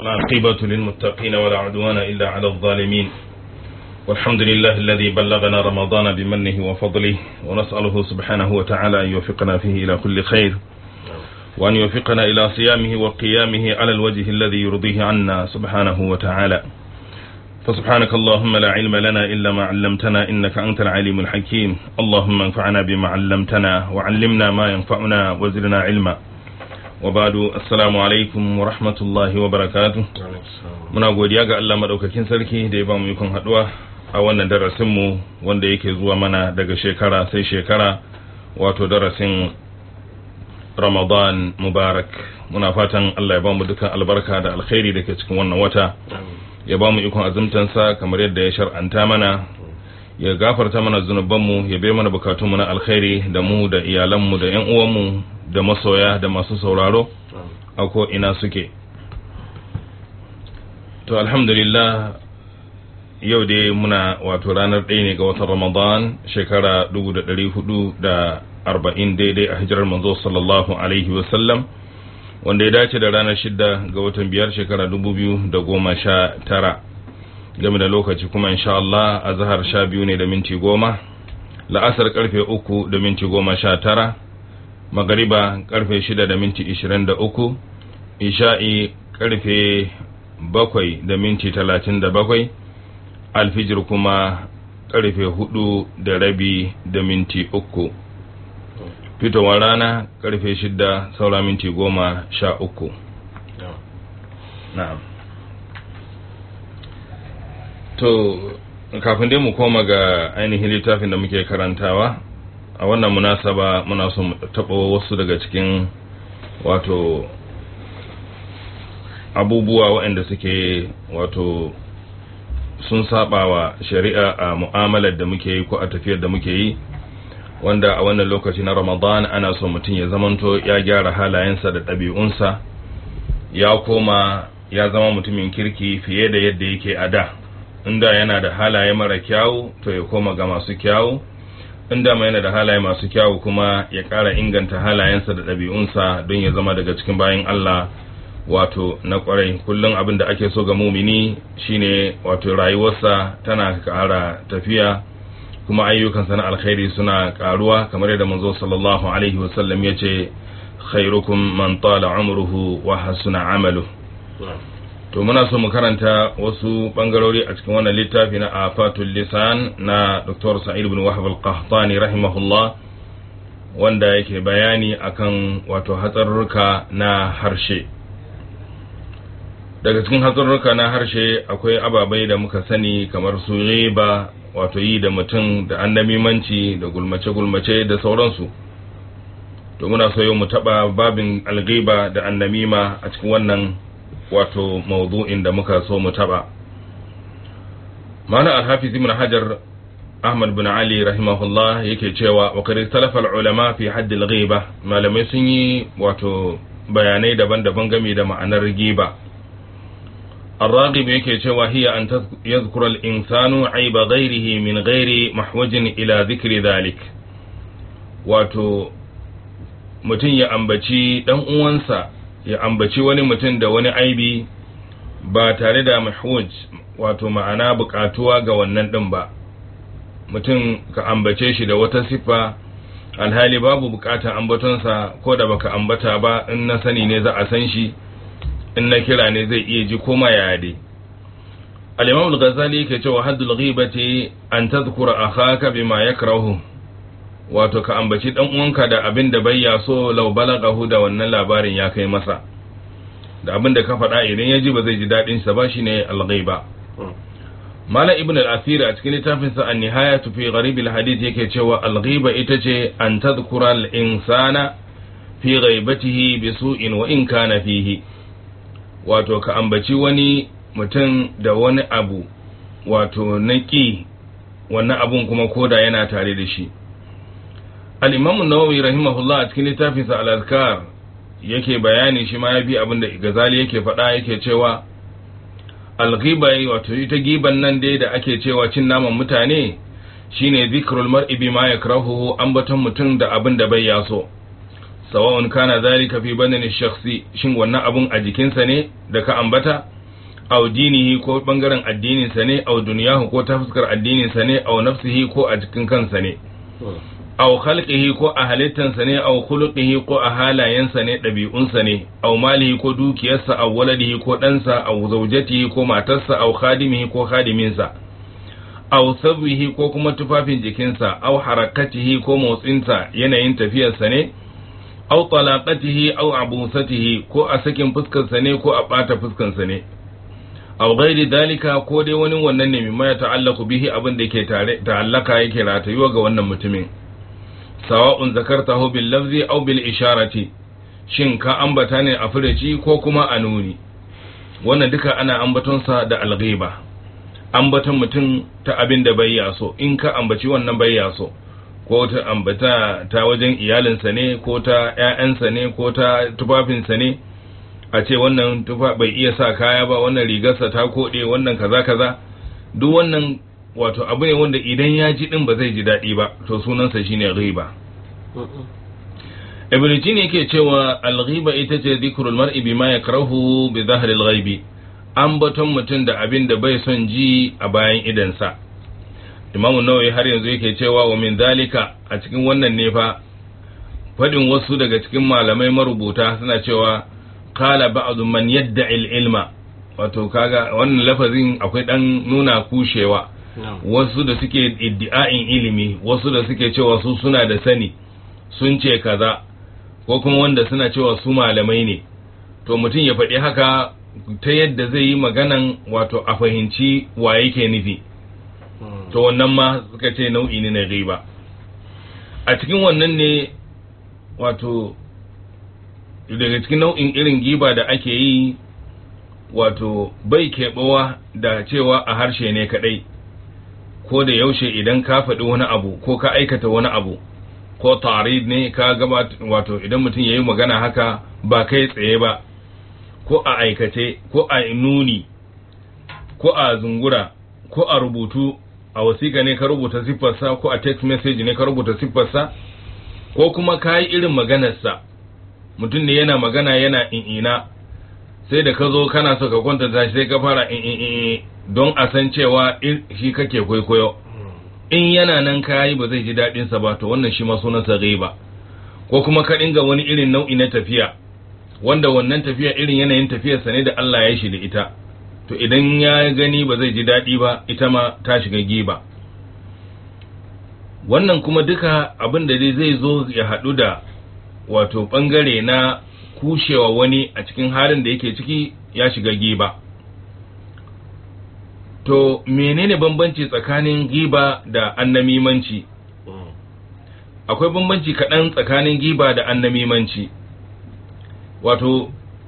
العاقبة للمتقين ولا عدوان إلا على الظالمين والحمد لله الذي بلغنا رمضان بمنه وفضله ونسأله سبحانه وتعالى أن يوفقنا فيه إلى كل خير وأن يوفقنا إلى صيامه وقيامه على الوجه الذي يرضيه عنا سبحانه وتعالى. فسبحانك اللهم لا علم لنا إلا ما علمتنا إنك أنت العليم الحكيم. اللهم انفعنا بما علمتنا وعلمنا ما ينفعنا وزدنا علما. وبعد السلام alaikum wa rahmatullahi wa barakatuh. Muna godiya ga Allah madaukakin sarki da ya ba mu ikon haduwa a wannan darasin mu wanda yake zuwa mana daga shekara sai shekara, wato darasin Ramadan Mubarak. Muna fatan Allah ya ba mu dukkan albarka da alkhairi da ke cikin wannan wata, ya ba mu ikon azumtansa kamar yadda ya shar'anta mana, ya gafarta mana zunubanmu, ya bai mana bukatunmu na alkhairi da mu da iyalanmu da ƴan uwanmu da masoya da masu sauraro a ko ina suke. To alhamdulillah, yau dai muna wato ranar 1 ne ga watan Ramadan, shekara 1440 daidai a hijirar manzo sallallahu alaihi wasallam, wanda ya dace da ranar 6 ga watan 5 shekara 2019. game da lokaci kuma insha Allah azhar 12 ne da minti 10, la'asar karfe 3 da minti 19, magariba karfe 6 da minti 23, isha'i karfe 7 da minti 37, alfijir kuma karfe 4 da rabi da minti 3, fitowar rana karfe 6 saura minti 13. na'am. To kafin dai mu koma ga ainihin littafin da muke karantawa, a wannan munasaba muna so mu taɓa wasu daga cikin wato abubuwa waɗanda suke wato sun saba wa shari'a a mu'amalar da muke yi ko a tafiyar da muke yi, wanda a wannan lokaci na Ramadan ana so mutum ya zamanto ya gyara halayensa da ɗabi'unsa, ya koma ya zama mutumin kirki fiye da yadda yake a da. Inda yana da halaye mara kyawu to ya koma ga masu kyawu, inda mai yana da halaye masu kyawu kuma ya ƙara inganta halayensa da ɗabi'unsa don ya zama daga cikin bayan Allah wato na ƙwarai. Kullum abin da ake so ga mumini shine wato rayuwarsa tana ƙara tafiya, kuma ayyukansa na alkhairi suna ƙaruwa, kamar yadda manzo sallallahu alaihi wasallam ya ce khairukum man tala umruhu wa hasuna amaluhu. To muna so mu karanta wasu bangarori a cikin wannan littafi na Afatul Lisan na Dr. Sa'id ibn Wahab al-Qahtani rahimahullah, wanda yake bayani akan wato hatsarurruka na harshe. Daga cikin hatsarurruka na harshe akwai ababai da muka sani kamar su riba, wato yi da mutum, da annamimanci, da gulmace-gulmace da sauransu. To muna so yau mu taba babin al-ghiba da annamima a cikin wannan wato mawdu'in da muka so mu taba. Malam al-Hafiz ibn Hajar Ahmad bin Ali rahimahullah yake cewa wa qad ikhtalafa al-ulama fi hadd al-ghiba, malamai sun yi wato bayanai daban-daban game da ma'anar ghiba. Ar-Raghib yake cewa hiya an yadhkura al-insanu aiba ghayrihi min ghairi mahwajin ila dhikri dhalik, wato mutum ya ambaci dan uwansa, ya ambaci wani mutum da wani aibi ba tare da mahwaj, wato ma'ana bukatuwa ga wannan din ba. Mutum ka ambace shi da wata siffa alhali babu bukatar ambatonsa, ko da baka ambata ba, in na sani ne za a san shi, in na kira ne zai iya ji koma ya dai. Al-Imam al-Ghazali yake cewa haddul ghibati an tadhkura akhaka bima yakrahu, wato ka ambaci dan uwanka da abin da bai ya so, law balagahu, da wannan labarin ya kai masa, da abin da ka faɗa idan ya ji ba zai ji daɗin sa ba, shine al-ghiba. Malam Ibn al-Asir a cikin littafin sa An-Nihayatu fi Gharib al-Hadith yake cewa al-ghiba ita ce an tadhkura al-insana fi ghaibatihi bi su'in wa in kana fihi, wato ka ambaci wani mutum da wani abu wato naki, wannan abun kuma koda yana tare da shi. Al-Imam an-Nawawi rahimahullah a cikin littafinsa al-Azkar yake bayani, shi ma ya bi abinda Ghazali yake faɗa, yake cewa al-ghiba, wato ita giban nan dai da ake cewa cin naman mutane, shine zikrul mar'i bima yakrahu, ambaton mutum da abin da bai yaso, sawa'un kana dhalika fi badani shakhsi, shin wannan abun a jikinsa ne da ka ambata, aw dinihi ko bangaren addininsa ne, aw duniyahu ko ta fuskar addininsa ne, aw nafsihi ko a cikin kansa ne, aw khalqihi ko a halittansa ne, aw khuluqihi ko a halayensa ne, ɗabi'unsa ne, aw malihi ko dukiyarsa, aw waladihi ko ɗansa, aw zawjatihi ko matarsa, aw khadimihi ko khadiminsa, aw sabihi ko kuma tufafin jikinsa, aw harakatihi ko motsinsa, yanayin tafiyarsa ne, aw talaqatihi aw abusatihi ko a sakin fuskarsa ne ko a ɓata fuskarsa ne, aw ghairi dalika ko dai wani wannan ne mimma ya ta'allaku bihi, abin da yake ta'allaka yake ratayuwa ga wannan mutumin, sawa'un zakartahu bil lafzi aw bil isharati, shin ka ambata ne a furici ko kuma a nuni. Wannan duka ana ambatonsa da alghiba, ambaton mutum ta abin da bai yaso. In ka ambaci wannan bai yaso, ko ta ambata ta wajen iyalinsa ne, ko ta ƴaƴansa ne, ko ta tufafinsa ne, a ce wannan tufa bai iya sa kaya ba, wannan rigarsa ta koɗe, wannan kaza kaza, duk wannan wato abu ne wanda idan ya ji din ba zai ji daɗi ba, to sunansa shine ghiba. Ibn Jini yake cewa al-ghiba ita ce dhikrul mar'i bima yakrahu bi dhahri al-ghaibi, ambaton mutum da abin da bai son ji a bayan idansa. Imam Nawawi har yanzu yake cewa wa min dalika, a cikin wannan ne fa fadin wasu daga cikin malamai marubuta suna cewa qala ba'du man yadda'i al-ilma, wato kaga wannan lafazin akwai dan nuna kushewa. Wasu da suke iddi'a'in ilimi, wasu da suke cewa su suna da sani, sun ce kaza, ko kuma wanda suna cewa su malamai ne. To mutum ya faɗi haka ta yadda zai yi maganan wato a fahimci wa yake nufi. To wannan ma suka ce nau'i ne na ghiba. A cikin wannan ne wato daga cikin nau'in irin giba da ake yi, wato bai keɓawa da cewa a harshe ne kaɗai, ko da yaushe idan ka faɗi wani abu ko ka aikata wani abu, ko tarid ne ka gabata, wato idan mutum ya yi magana haka ba kai tsaye ba, ko a aikace, ko a nuni, ko a zungura, ko a rubutu, a wasiƙa ne ka rubuta siffarsa, ko a text message ne ka rubuta siffarsa, ko kuma ka yi irin maganarsa. Mutum ne yana magana yana in'ina, sai da ka zo kana so ka kwanta shi sai ka fara don a san cewa shi kake kwaikwayo. In yana nan kayi ba zai ji daɗinsa ba, to wannan shi ma sunansa ghiba. Ko kuma ka dinga wani irin nau'i na tafiya, wanda wannan tafiya irin yanayin tafiyarsa ne da Allah ya shi da ita, to idan ya gani ba zai ji daɗi ba, ita ma ta shiga giba. Wannan kuma duka abin da zai zo ya haɗu da wato ɓangare na kushewa wani a cikin halin da yake ciki, ya shiga giba. To menene bambanci tsakanin giba da annamimanci? Akwai bambanci kaɗan tsakanin giba da annamimanci. Wato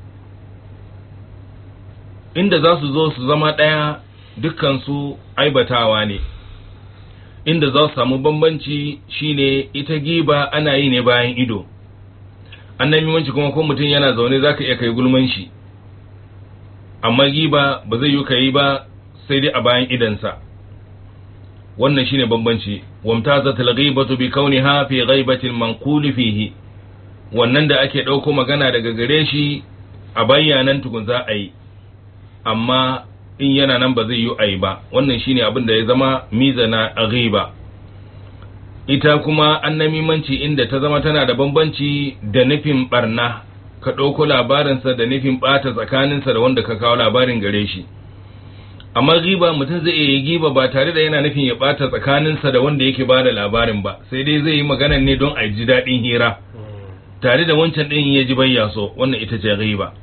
inda za su zo su zama ɗaya, dukkansu aibatawa ne. Inda za su samu bambanci shine ita giba ana yi ne bayan ido, annamimanci kuma ko mutum yana zaune zaka iya kai gulman shi, amma giba ba zai yi kai ba sai dai a bayan idansa. Wannan shine bambanci. Wamtazatul ghibatu bi kauniha fi ghaibatil manquli fihi, wannan da ake dauko magana daga gare shi a bayyanan tukun za a yi, amma in yana nan ba zai yi ai ba. Wannan shine abin da ya zama mizana ghiba. Ita kuma annamimanci inda ta zama tana da bambanci da nufin barna, ka ɗauko labarinsa da nufin ɓata tsakaninsa da wanda ka kawo labarin gare shi. Amma giba, mutum zai iya giba ba tare da yana nufin ya ɓata tsakaninsa da wanda yake ba da labarin ba, sai dai zai yi magana ne don a ji daɗin hira, tare da wancan ɗin ya ji bayya so. Wannan ita ce giba.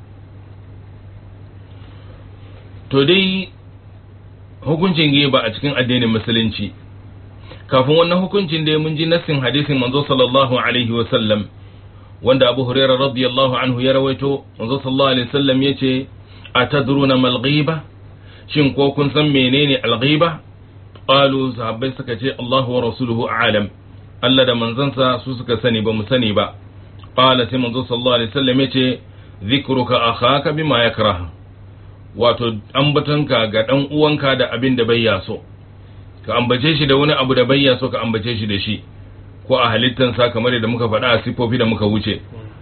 To dai hukuncin giba a cikin addinin musulunci, kafin wannan hukuncin dai mun ji nassin hadisin manzo sallallahu alaihi wa sallam, wanda Abu Hurairah radiyallahu anhu ya rawaito. Manzo sallallahu alaihi wa sallam yace, atadruna mal ghiba, shin ko kun san menene al ghiba? Qalu, sahabbai suka ce, Allahu wa rasuluhu a'lam, Allah da manzansa su suka sani, ba mu sani ba. Qala, sai manzo sallallahu alaihi wa sallam yace, dhikruka akhaka bima yakrah, wato ambatanka ga dan uwanka da abin da bai yaso. Ka ambace shi da wani abu da bai yaso, ka ambace shi da shi, ko a halittansa kamar yadda muka faɗa a sifofi da muka wuce,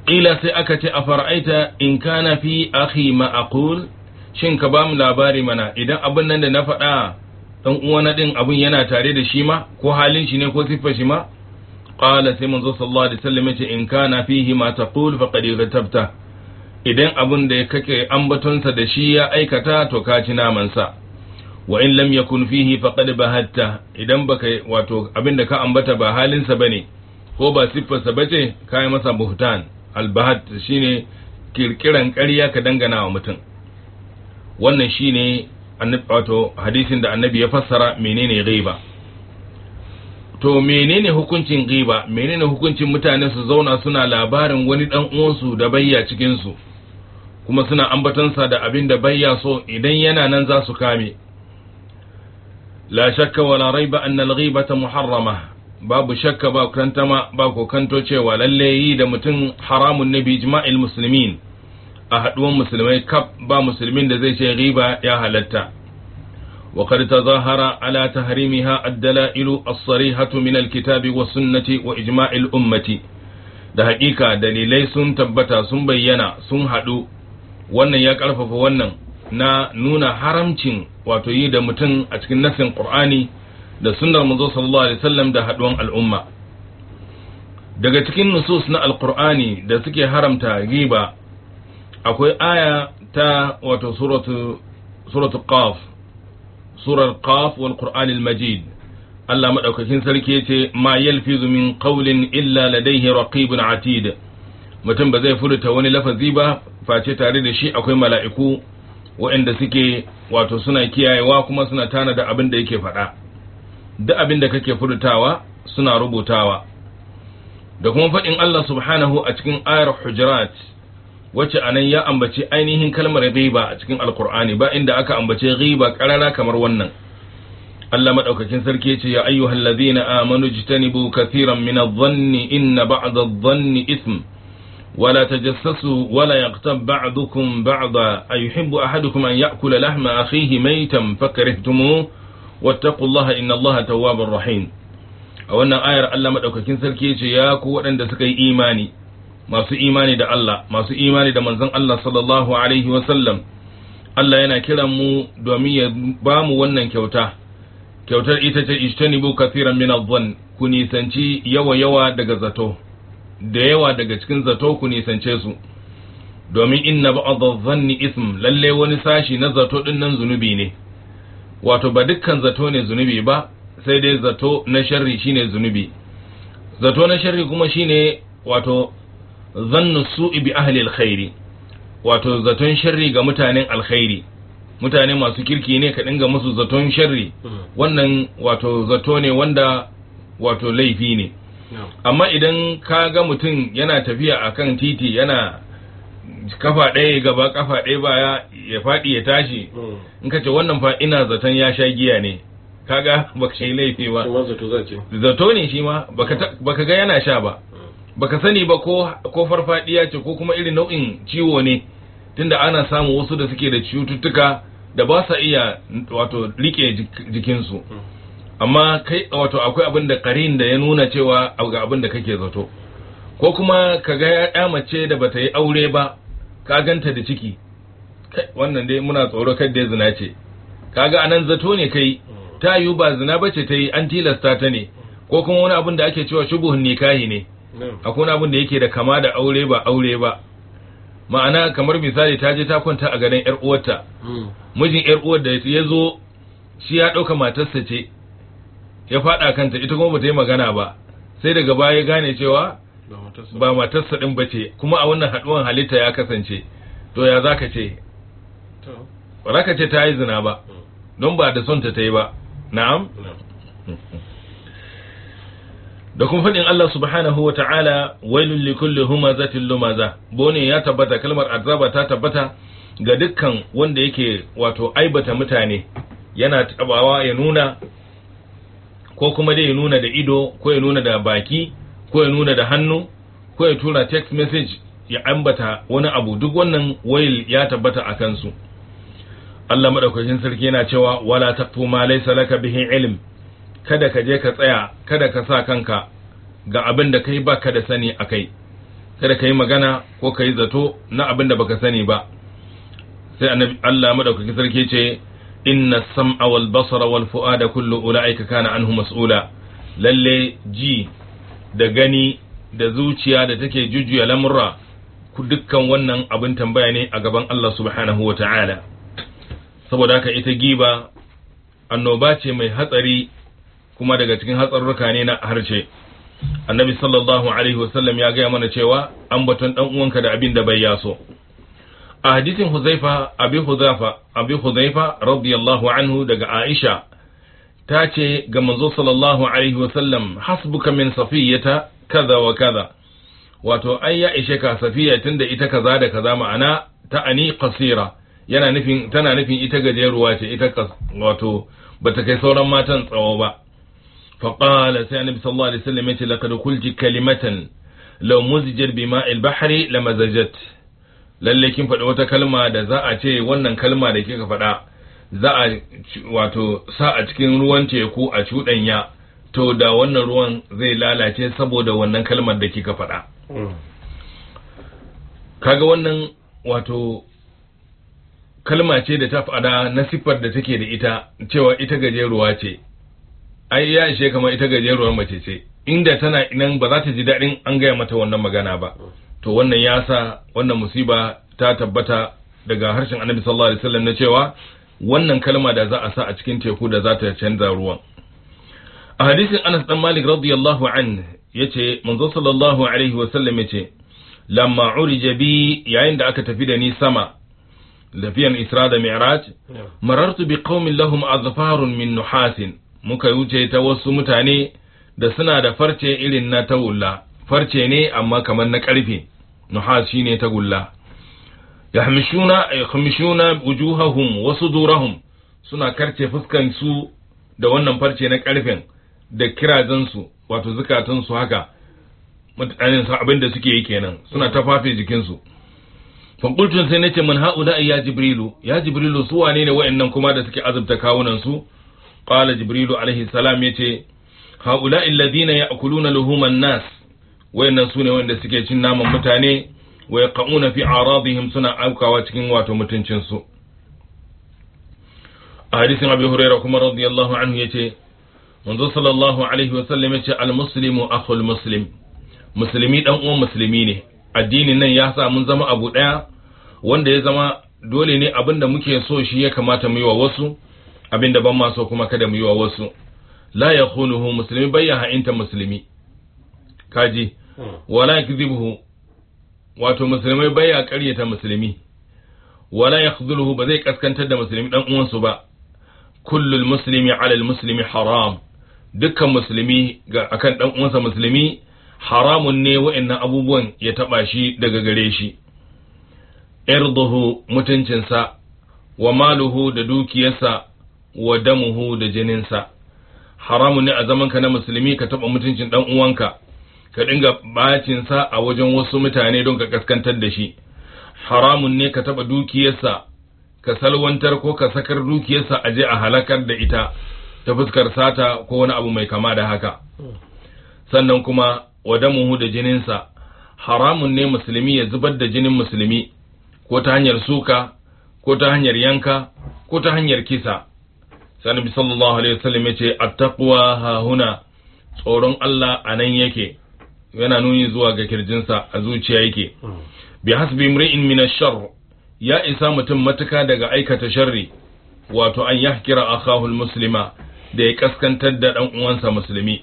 qila sai aka ce afara'aita in kana fi akhi ma aqul, shin ka ba mu labari mana idan abin nan da na faɗa dan uwana din abin yana tare da shi ma, ko halin shi ne ko siffar shi ma? Qala sai manzo sallallahu alaihi wasallam yace in kana fihi ma taqul faqad ghatabta, idan abin da kake ambatonsa da shi ya aikata to ka ci naman sa, wa in lam yakun fihi faqad bahatta, idan baka wato abin da ka ambata ba halin sa bane ko ba siffar sa bace kai masa buhtan. Al-bahat shine kirkiran ƙarya ka dangana wa mutum. Wannan shine wato hadisin da annabi ya fassara menene ghiba. To menene hukuncin ghiba? Menene hukuncin mutane su zauna suna labarin wani dan uwansu da bayya cikin su, kuma suna ambatansa da abin da bayya so, idan yana nan za su kame. La shakka wala raiba anna al-ghibata muharrama, babu shakka ba kantama ba ko kanto cewa lalle yi da mutum haramun ne bi ijma'il muslimin, a haduwan musulmai kaf ba musulmin da zai ce ghiba ya halatta. وقد تظاهر على تحريمها الدلائل الصريحة من الكتاب والسنة وإجماع الأمة. da haƙiƙa dalilai sun tabbata sun bayyana sun haɗu, wannan ya ƙarfafa wannan na nuna haramcin wato yi da mutum a cikin nassin Qur'ani da sunnar manzo sallallahu alaihi wasallam da haɗuwan al'umma. Daga cikin nusus na alqur'ani da suke haramta giba akwai aya ta wato suratu qaf, surar qaf wal qur'anil majid. Allah madaukakin sarki yace ma yalfizu min qawlin illa ladayhi raqibun atid, mutum ba zai furta wani lafazi ba face tare da shi akwai mala'iku waɗanda suke wato suna kiyayewa kuma suna tanada abin da yake faɗa. Duk abin da kake furtawa suna rubutawa. Da kuma faɗin Allah subhanahu a cikin ayar Hujurat, wacce anan ya ambaci ainihin kalmar ghiba a cikin Alƙur'ani, ba inda aka ambace ghiba ƙarara kamar wannan. Allah madaukakin sarki yace ya ayyuhal ladhina amanu jtanibu kathiran min adh-dhanni inna ba'da adh-dhanni ithm wa la tajassasu wa la yaghtab ba'dukum ba'da ayuhibbu ahadukum an ya'kula lahma akhihi maytan fakarihtumuhu wattaqullaha innallaha tawwabur rahim. A wannan ayar Allah madaukakin sarki yace ya ku waɗanda suka yi imani, masu imani da Allah, masu imani da manzon Allah sallallahu alaihi wa sallam, Allah yana kiran mu domin ya ba mu wannan kyauta. Kyautar ita ce ijtanibu kathiran min adh-dhann, ku nisanci yawa daga zato, da yawa daga cikin zato ku nisance su, domin inna ba'd adh-dhanni ism, lalle wani sashi na zato din nan zunubi ne. Wato ba dukkan zato ne zunubi ba, sai dai zato na sharri shine zunubi. Zato na sharri kuma shine wato zannu su'i bi ahli alkhairi, wato zaton sharri ga mutanen alkhairi. Mutane masu kirki ne ka dinga musu zaton sharri, wannan wato zato ne wanda wato laifi ne. Amma idan ka ga mutum yana tafiya akan titi yana kafa ɗaya gaba kafa ɗaya baya ya faɗi ya tashi, in ka ce wannan fa ina zaton ya sha giya ne, kaga baka shi laifi ba. Zato ne shi ma baka ga yana sha ba, baka sani ba ko farfadiya ce ko kuma irin nau'in ciwo ne, tunda ana samu wasu da suke da cututtuka da ba sa iya wato rike jikinsu. Amma kai wato akwai abin da karin da ya nuna cewa ga abin da kake zato, ko kuma ka ga ya mace da bata yi aure ba ka ganta da ciki, kai wannan dai muna tsoro kada ya zina ce, kaga anan zato ne kai, ta yiwu ba zina bace ta yi, an tilasta ta ne, ko kuma wani abin da ake cewa shubuhun nikahi ne, akwai wani abin da yake da kama da aure ba ma'ana kamar misali ta je ta kwanta a garin yar uwarta, mijin yar uwar da ya zo shi ya dauka matarsa ce, ya fada kanta, ita kuma bata yi magana ba, sai daga baya ya gane cewa ba matarsa din bace, kuma a wannan haduwan halitta ya kasance, to ya zaka ce? Ba za ka ce ta yi zina ba, don ba da son ta yi ba. Na'am. Da kuma faɗin Allah subhanahu wa ta'ala, wailul likulli humazatin lumaza, bone ya tabbata, kalmar azaba ta tabbata ga dukkan wanda yake wato aibata mutane, yana tabawa ya nuna, ko kuma dai ya nuna da ido, ko ya nuna da baki, ko ya nuna da hannu, ko ya tura text message ya ambata wani abu, duk wannan wail ya tabbata a kansu. Allah madaukakin sarki yana cewa wala taqfu ma laysa laka bihi ilm, kada ka je ka tsaya, kada ka sa kanka ga abin da kai baka da sani akai. kada kai magana ko kai zato na abin da baka sani ba. sai annabi Allah madaukaki sarki ce inna sam'a wal basara wal fu'ada kullu ulaika kana anhu mas'ula. Lalle ji da gani da zuciya da take jujjuya lamurra dukkan wannan abin tambaya ne a gaban Allah subhanahu wata'ala. Saboda haka ita giba annoba ce mai hatsari, kuma daga cikin hatsarurruka ne na harshe. Annabi sallallahu alaihi wasallam ya gaya mana cewa ambaton dan uwanka da abin da bai yaso. A hadisin Abi Huzaifa radiyallahu anhu daga Aisha ta ce ga manzo sallallahu alaihi wasallam hasbuka min safiyata kaza wa kaza, wato ai ya ishe ka safiya tunda ita kaza da kaza, ma'ana ta'ani qasira, tana nufin ita gajeruwa ce, ita wato bata kai sauran matan tsawo ba. فقال سي النبي صلى الله عليه وسلم لقد قلت كلمة لو مزجت بماء البحر لمزجت. lalle kin faɗi wata kalma da za a ce wannan kalma da kika faɗa za a wato sa a cikin ruwan teku a cuɗanya, to da wannan ruwan zai lalace saboda wannan kalmar da kika faɗa. Kaga wannan wato kalma ce da ta faɗa na siffar da take da ita, cewa ita gajeruwa ce. Ai ya ishe kamar ita gajeruwar mace ce, inda tana nan ba za ta ji daɗin an gaya mata wannan magana ba. To wannan ya sa wannan musiba ta tabbata daga harshen Annabi sallallahu alaihi wasallam na cewa wannan kalma da za a sa a cikin teku da za ta canza ruwan. A hadisin Anas dan Malik radiyallahu anhu yace manzo sallallahu alaihi wasallam yace lamma urija bi, yayin da aka tafi da ni sama lafiyan Isra da Mi'raj, marartu bi qaumin lahum azfarun min nuhasin, muka wuce ta wasu mutane da suna da farce irin na tagulla, farce ne amma kamar na karfe, nuhas shine tagulla. Yahmishuna wujuhahum wa sudurahum, suna karce fuskan su da wannan farce na karfen da kirazan su, wato zukatan su haka, mutanen abin da suke yi kenan, suna tafafe jikin su. Fa qultu sai nace man haula ya jibrilu su wane ne wayannan kuma da suke azubta kawunan su? Qala jibrilu alaihi salam yace haula alladhina ya'kuluna luhuman nas, wayannan sune wanda suke cin naman mutane, wa yaqauna fi aradihim, suna aukawa cikin wato mutuncin su. A hadisin Abi Hurairah kuma radiyallahu anhu yace manzo sallallahu alaihi wasallam yace al-muslimu akhul muslim, musulmi dan uwan musulmi ne. Addinin nan ya sa mun zama abu daya, wanda ya zama dole ne abinda muke so shi ya kamata mu yi wa wasu, abinda ban ma so kuma kada mu yi wa wasu. La yakhunuhu, muslimi bayya ha'inta muslimi, kaji, wala yakdhibuhu, wato musulmai bayya ƙaryata musulmi, wala yakhdhuluhu, ba zai kaskantar da musulmi dan uwansu ba. Kullul muslimi ala al-muslimi haram, dukkan musulmi ga akan dan uwansa musulmi haramun ne wa'annan abubuwan ya taba shi daga gare shi. Irduhu, mutuncinsa, wa maluhu, da dukiyarsa, wa damuhu, da jininsa. Haramun ne a zamanka na musulmi ka taba mutuncin dan uwanka, ka dinga bacin sa a wajen wasu mutane don ka kaskantar da shi. Haramun ne ka taba dukiyarsa, ka salwantar ko ka sakar dukiyarsa aje a halakar da ita ta fuskar sata ko wani abu mai kama da haka. Sannan kuma wa damuhu, da jininsa, haramun ne musulmi ya zubar da jinin musulmi, ko ta hanyar suka, ko ta hanyar yanka, ko ta hanyar kisa. Annabi sallallahu alaihi wasallam yace at-taqwa ha huna, tsoron Allah anan yake, yana nuni zuwa ga kirjinsa, a zuciya yake. Bi hasbi imri'in min ash-sharr, ya isa mutum matuka daga aikata sharri, wato an yahkira akahu al-muslima, da ya kaskantar da dan uwansa musulmi.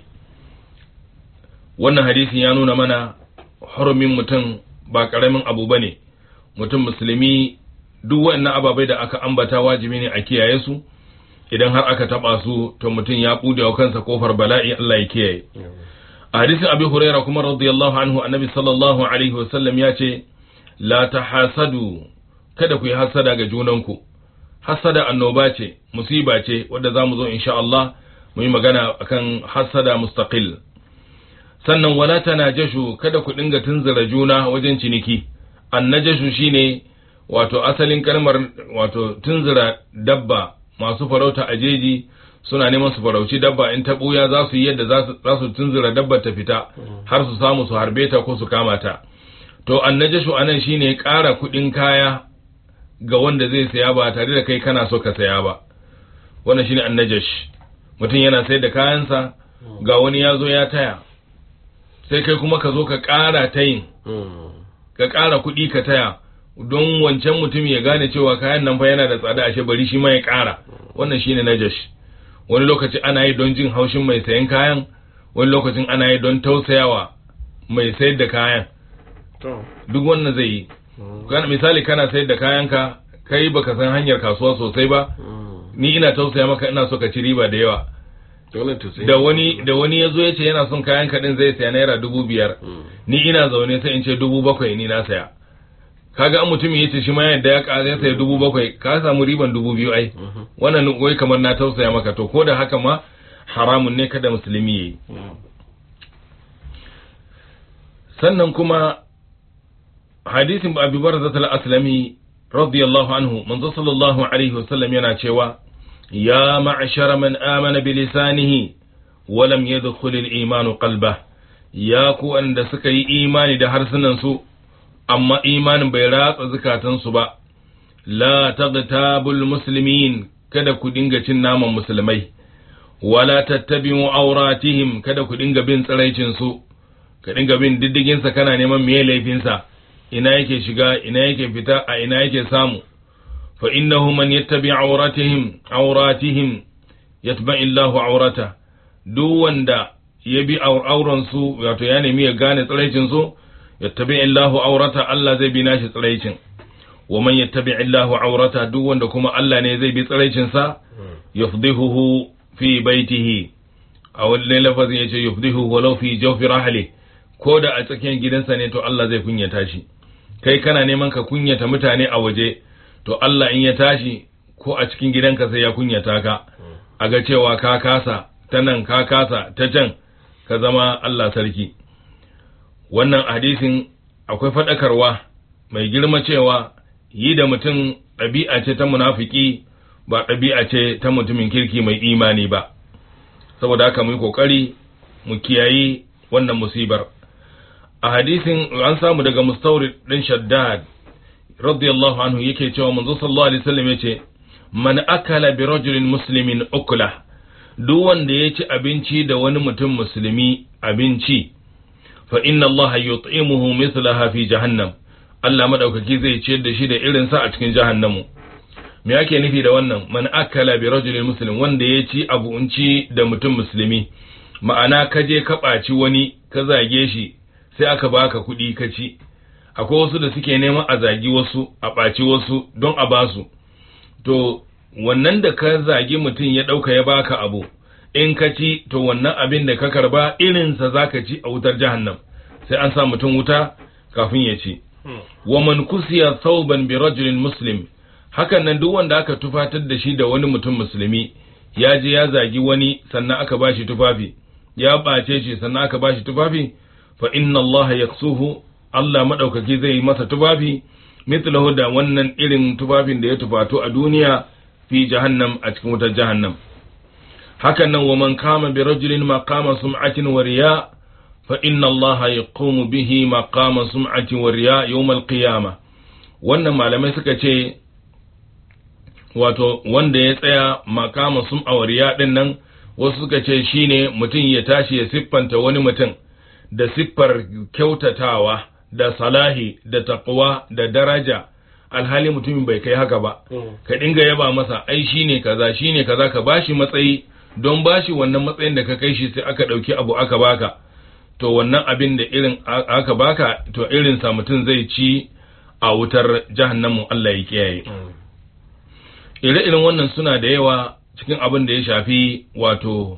Wannan hadisin ya nuna mana hurumin mutum ba karamin abu bane. Mutum musulmi duk wannan ababai da aka ambata wajibi ne a kiyaye su, idan har aka taba su to mutum ya bude wa kansa kofar bala'i, Allah ya kiyaye. A hadisin Abi Hurairah kuma radiyallahu anhu, annabi sallallahu alaihi wasallam ya ce la tahasadu, kada ku yi hasada ga junanku. Hasada annoba ce, musiba ce, wadda zamu zo insha Allah mu yi magana akan hasada mustaqil. Sannan wala tanajashu, kada ku dinga tunzura juna wajen ciniki. Annajashu shine wato asalin kalmar wato tunzura dabba, masu farauta a jeji suna neman su farauci dabba, in ta buya za su yi yadda za su tunzura dabba ta fita har su samu su harbe ta ko su kama ta. to annajashu anan shine ƙara kuɗin kaya ga wanda zai saya ba tare da kai kana so ka saya ba, wannan shine annajash. Mutum yana sayar da kayansa ga wani ya zo ya taya, sai kai kuma ka zo ka ƙara tayin, ka ƙara kuɗi ka taya don wancan mutum ya gane cewa kayan nan fa yana da tsada, ashe bari shi ma ya ƙara. Wannan shine najash. Wani lokaci ana yi don jin haushin mai sayan kayan, wani lokacin ana yi don tausayawa mai sayar da kayan. Duk wannan zai yi. Misali kana sayar da kayanka, kai baka san hanyar kasuwa sosai ba, ni ina tausaya maka, ina so ka ci riba da yawa. Da wani ya zo ya ce yana son kayan kaɗin zai saya naira 5,000, ni ina zaune sai in ce 7,000 ni na saya. Kaga an mutum ya ce shi ma yadda ya ƙara ya saya 7,000, ka samu riban 2,000 ai. Wannan wai kamar na tausaya maka, to ko da haka ma haramun ne kada musulmi yayi. Sannan kuma hadisin Abu Barzah al-Aslami radiyallahu anhu, manzo sallallahu alaihi wasallam yana cewa ya ma'ashara man amana bi lisanihi wa lam yadkhul al-iman qalbah, ya ku wanda suka yi imani da harsunan su amma imanin bai ratsa zakatan su ba, la taghtabul muslimin, kada ku dinga cin naman musulmai, wala tattabi'u awratihim, kada ku dinga bin tsiraicin su, ka dinga bin diddigin sa kana neman meye laifin sa, ina yake shiga, ina yake fita, a ina yake samu. Fa innahu man yattabi auratihim yatba'i Allahu aurata, duk wanda ya bi auren su, wato ya nemi ya gane tsiraicin su, yattabi Allahu aurata, Allah zai bi nashi tsiraicin. Wa man yattabi Allahu aurata, duk wanda kuma Allah ne zai bi tsiraicin sa, yufdihuhu fi baitihi, a wani lafazin yace yufdihuhu walau fi jawfi rahli, ko da a tsakiyar gidansa ne to Allah zai kunyata shi. Kai kana neman ka kunyata mutane a waje, to Allah in ya tashi ko a cikin gidanka sai ya kunyata ka, a ga cewa ka kasa ta nan, ka kasa ta can, ka zama Allah sarki. Wannan hadisin akwai faɗakarwa mai girma cewa yi da mutum ɗabi'a ce ta munafiki, ba ɗabi'a ce ta mutumin kirki mai imani ba. Saboda haka mu yi ƙoƙari mu kiyayi wannan musibar. A hadisin an samu daga Mustawrid ɗin Shaddad radiyallahu anhu yake cewa manzo sallallahu alaihi wasallam yace man akala bi rajulin muslimin ukla, duk wanda ya ci abinci da wani mutum musulmi abinci, fa inna Allah yut'imuhu mithlaha fi jahannam, Allah madaukaki zai ciyar da shi da irin sa a cikin jahannamu. Me yake nufi da wannan? Man akala bi rajulin muslim, wanda ya ci abinci da mutum musulmi, ma'ana ka je ka ɓaci wani, ka zage shi, sai aka baka kuɗi ka ci. Akwai wasu da suke neman a zagi wasu, a ɓaci wasu don a basu. To, wannan da ka zagi mutum ya ɗauka ya baka abu, in ka ci, to wannan abin da ka karba irinsa za ka ci a wutar jahannam, sai an sa mutum wuta kafin ya ci. Wa man kusiya thawban bi rajulin muslim, hakan nan duk wanda aka tufatar da shi da wani mutum musulmi, ya je ya zagi wani sannan aka bashi tufafi, ya ɓace shi sannan aka bashi tufafi, fa inna Allah yaksuhu, Allah madaukaki zai masa tufafi mithlahu da wannan irin tufafin da ya tufato a duniya fi jahannam, a cikin wutar jahannam. Hakan nan wa man kama bi rajulin maqama sum'atin wa riya, fa inna Allah yaqumu bihi maqama sum'atin wa riya yawm al-qiyamah. Wannan malamai suka ce wato wanda ya tsaya maqama sum'a wa riya din nan, wasu suka ce shine mutum ya tashi ya siffanta wani mutum da siffar kyautatawa da salahi da taqwa da daraja, alhali mutumin bai kai haka ba. Ka dinga yaba masa, ai shine kaza, ka bashi matsayi, don bashi wannan matsayin da ka kai shi sai aka dauki abu aka baka, to wannan abin da irin aka baka, to irin sa mutum zai ci a wutar jahannamu, Allah ya kiyaye. Ire-iren wannan suna da yawa cikin abin da ya shafi wato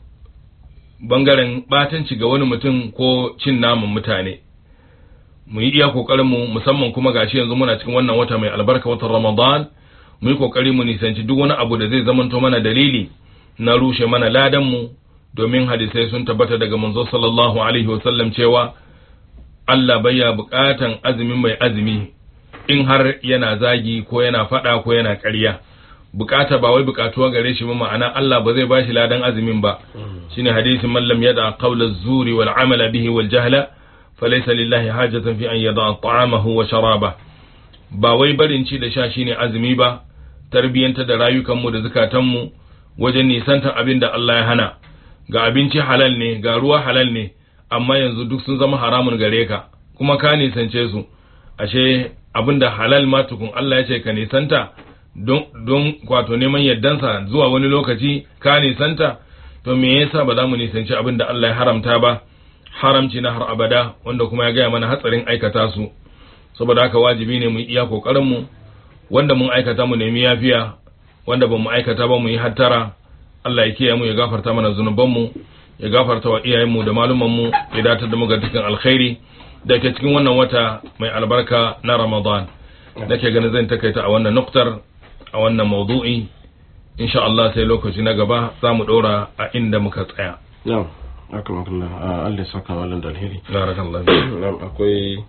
bangaren batanci ga wani mutum ko cin naman mutane. Mu yi iya kokarin mu, musamman kuma gashi yanzu muna cikin wannan wata mai albarka, watan Ramadan, mu yi kokari mu nisanci duk wani abu da zai zamanto mana dalili na rushe mana ladan mu, domin hadisai sun tabbata daga manzo sallallahu alaihi wasallam cewa Allah baya bukatan azumin mai azumi in har yana zagi ko yana fada ko yana ƙarya. Bukata ba wai bukatuwa gare shi ba, ma'ana Allah ba zai bashi ladan azumin ba. Shine hadisin man lam yada qawla az-zuri wal amala bihi wal jahla falaysa lillahi hajatan fi an yada'a ta'amahu wa sharaba. Ba wai barin ci da sha shine azumi ba, tarbiyanta da rayukanmu da zukatanmu wajen nisantar abin da Allah ya hana. Ga abinci halal ne, ga ruwa halal ne, amma yanzu duk sun zama haramun gare ka, kuma ka nisance su. Ashe abin da halal ma tukun Allah ya ce ka nisanta don wato neman yaddansa zuwa wani lokaci ka nisanta, to me yasa ba za mu nisanci abin da Allah ya haramta ba, haramci na har abada, wanda kuma ya gaya mana hatsarin aikata su. Saboda haka wajibi ne mu iya kokarin mu, wanda mun aikata mu nemi yafiya, wanda ba mu aikata ba mu yi hattara. Allah ya kiyaye mu, ya gafarta mana zunuban mu, ya gafarta wa iyayen mu da maluman mu, ya datar da mu ga dukkan alkhairi da ke cikin wannan wata mai albarka na Ramadan. Nake ganin zan takaita a wannan nuktar, a wannan mawdu'i. Insha Allah sai lokaci na gaba za mu ɗora a inda muka tsaya. Na'am, akramakallah. Allah ya saka malan da alheri. Barakallahu. Na'am, akwai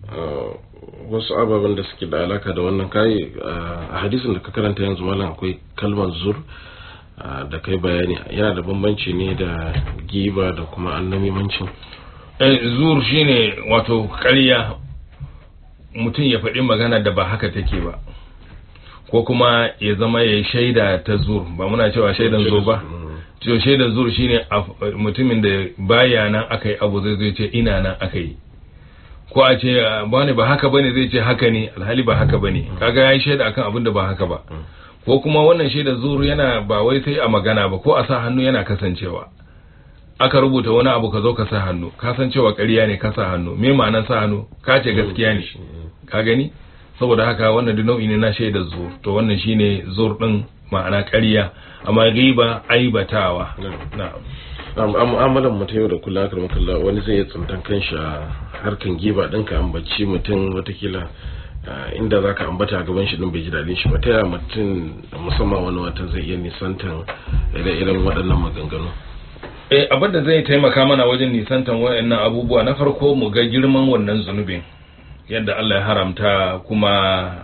wasu ababen da suke da alaka da wannan kai a hadisin da ka karanta yanzu malam, akwai kalmar zur da kai bayani, yana da bambanci ne da giba da kuma annamimanci. Zur shine wato ƙarya, mutum ya faɗi magana da ba haka take ba, ko kuma ya zama ya shaida ta zur. Ba muna cewa shaidan zur ba, to shaidan zur shine mutumin da baya nan aka yi abu zai ce ina nan aka yi, ko a ce bane ba haka bane zai ce haka ne alhali ba haka bane. Kaga yayi shaida akan abin da ba haka ba. Ko kuma wannan shaida zur yana ba wai sai a magana ba, ko a sa hannu yana kasancewa. Aka rubuta wani abu ka zo ka sa hannu, ka san cewa ƙarya ne, ka sa hannu. Me ma'anar sa hannu? Ka ce gaskiya ne, ka gani? Saboda haka wannan duk nau'i ne na shaida zur. To wannan shine zur din, ma'ana ƙarya. Amma ghiba aibatawa. Na'am. Mu'amalan mu ta yau da kullum akar makalla, wani zai yi tsuntan kanshi a harkan giba ɗinka, ambaci mutum watakila inda za ka ambata a gaban shi din bai ji daɗin shi ba. Ta yaya mutum musamman wani wata zai iya nisantan ire-iren waɗannan maganganu? Abin da zai taimaka mana wajen nisantan waɗannan abubuwa, na farko mu ga girman wannan zunubin, yadda Allah ya haramta, kuma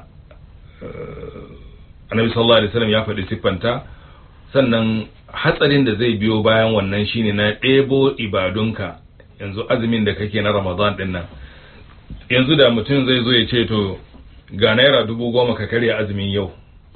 Annabi sallallahu alaihi wasallam ya faɗi siffanta. Sannan hatsarin da zai biyo bayan wannan shine na ɗebo ibadunka. Yanzu azumin da kake na Ramadan din nan, yanzu da mutum zai zo ya ce to ga naira 10,000 ka karya azumin yau,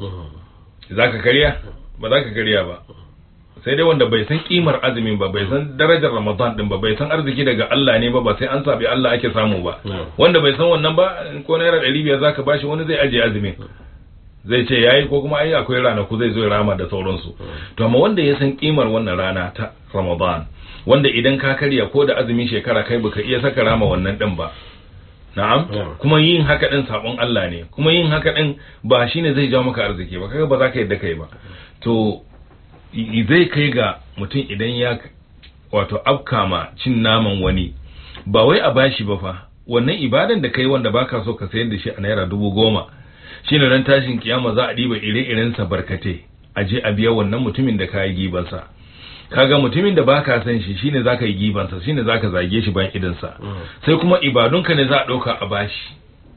za ka karya? Ba za ka karya ba. Sai dai wanda bai san kimar azumin ba, bai san darajar Ramadan din ba, bai san arziki daga Allah ne ba sai an sabi Allah ake samu ba. Wanda bai san wannan ba, ko naira 500 zaka bashi, wani zai aje azumin, zai ce yayi, ko kuma ai akwai ranaku zai zo rama da sauransu. To amma wanda ya san kimar wannan rana ta Ramadan, wanda idan ka karya ko da azumin shekara kai baka iya saka rama wannan din ba. Na'am. Kuma yin haka din sabon Allah ne, kuma yin haka din ba shine zai jawo maka arziki ba, kaga ba za ka yadda kai ba. To zai kai ga mutum idan ya wato afkama cin naman wani, ba wai a bashi ba fa, wannan ibadan da kai wanda baka so ka sayar da shi a naira 10,000, shine ran tashin kiyama za a diba ire-iren sa barkate, a je a biya wannan mutumin da kai giban sa. Kaga mutumin da baka san shi shine zaka yi giban sa, shine zaka zage shi bayan idan sa. Sai kuma ibadunka ne za a dauka a bashi.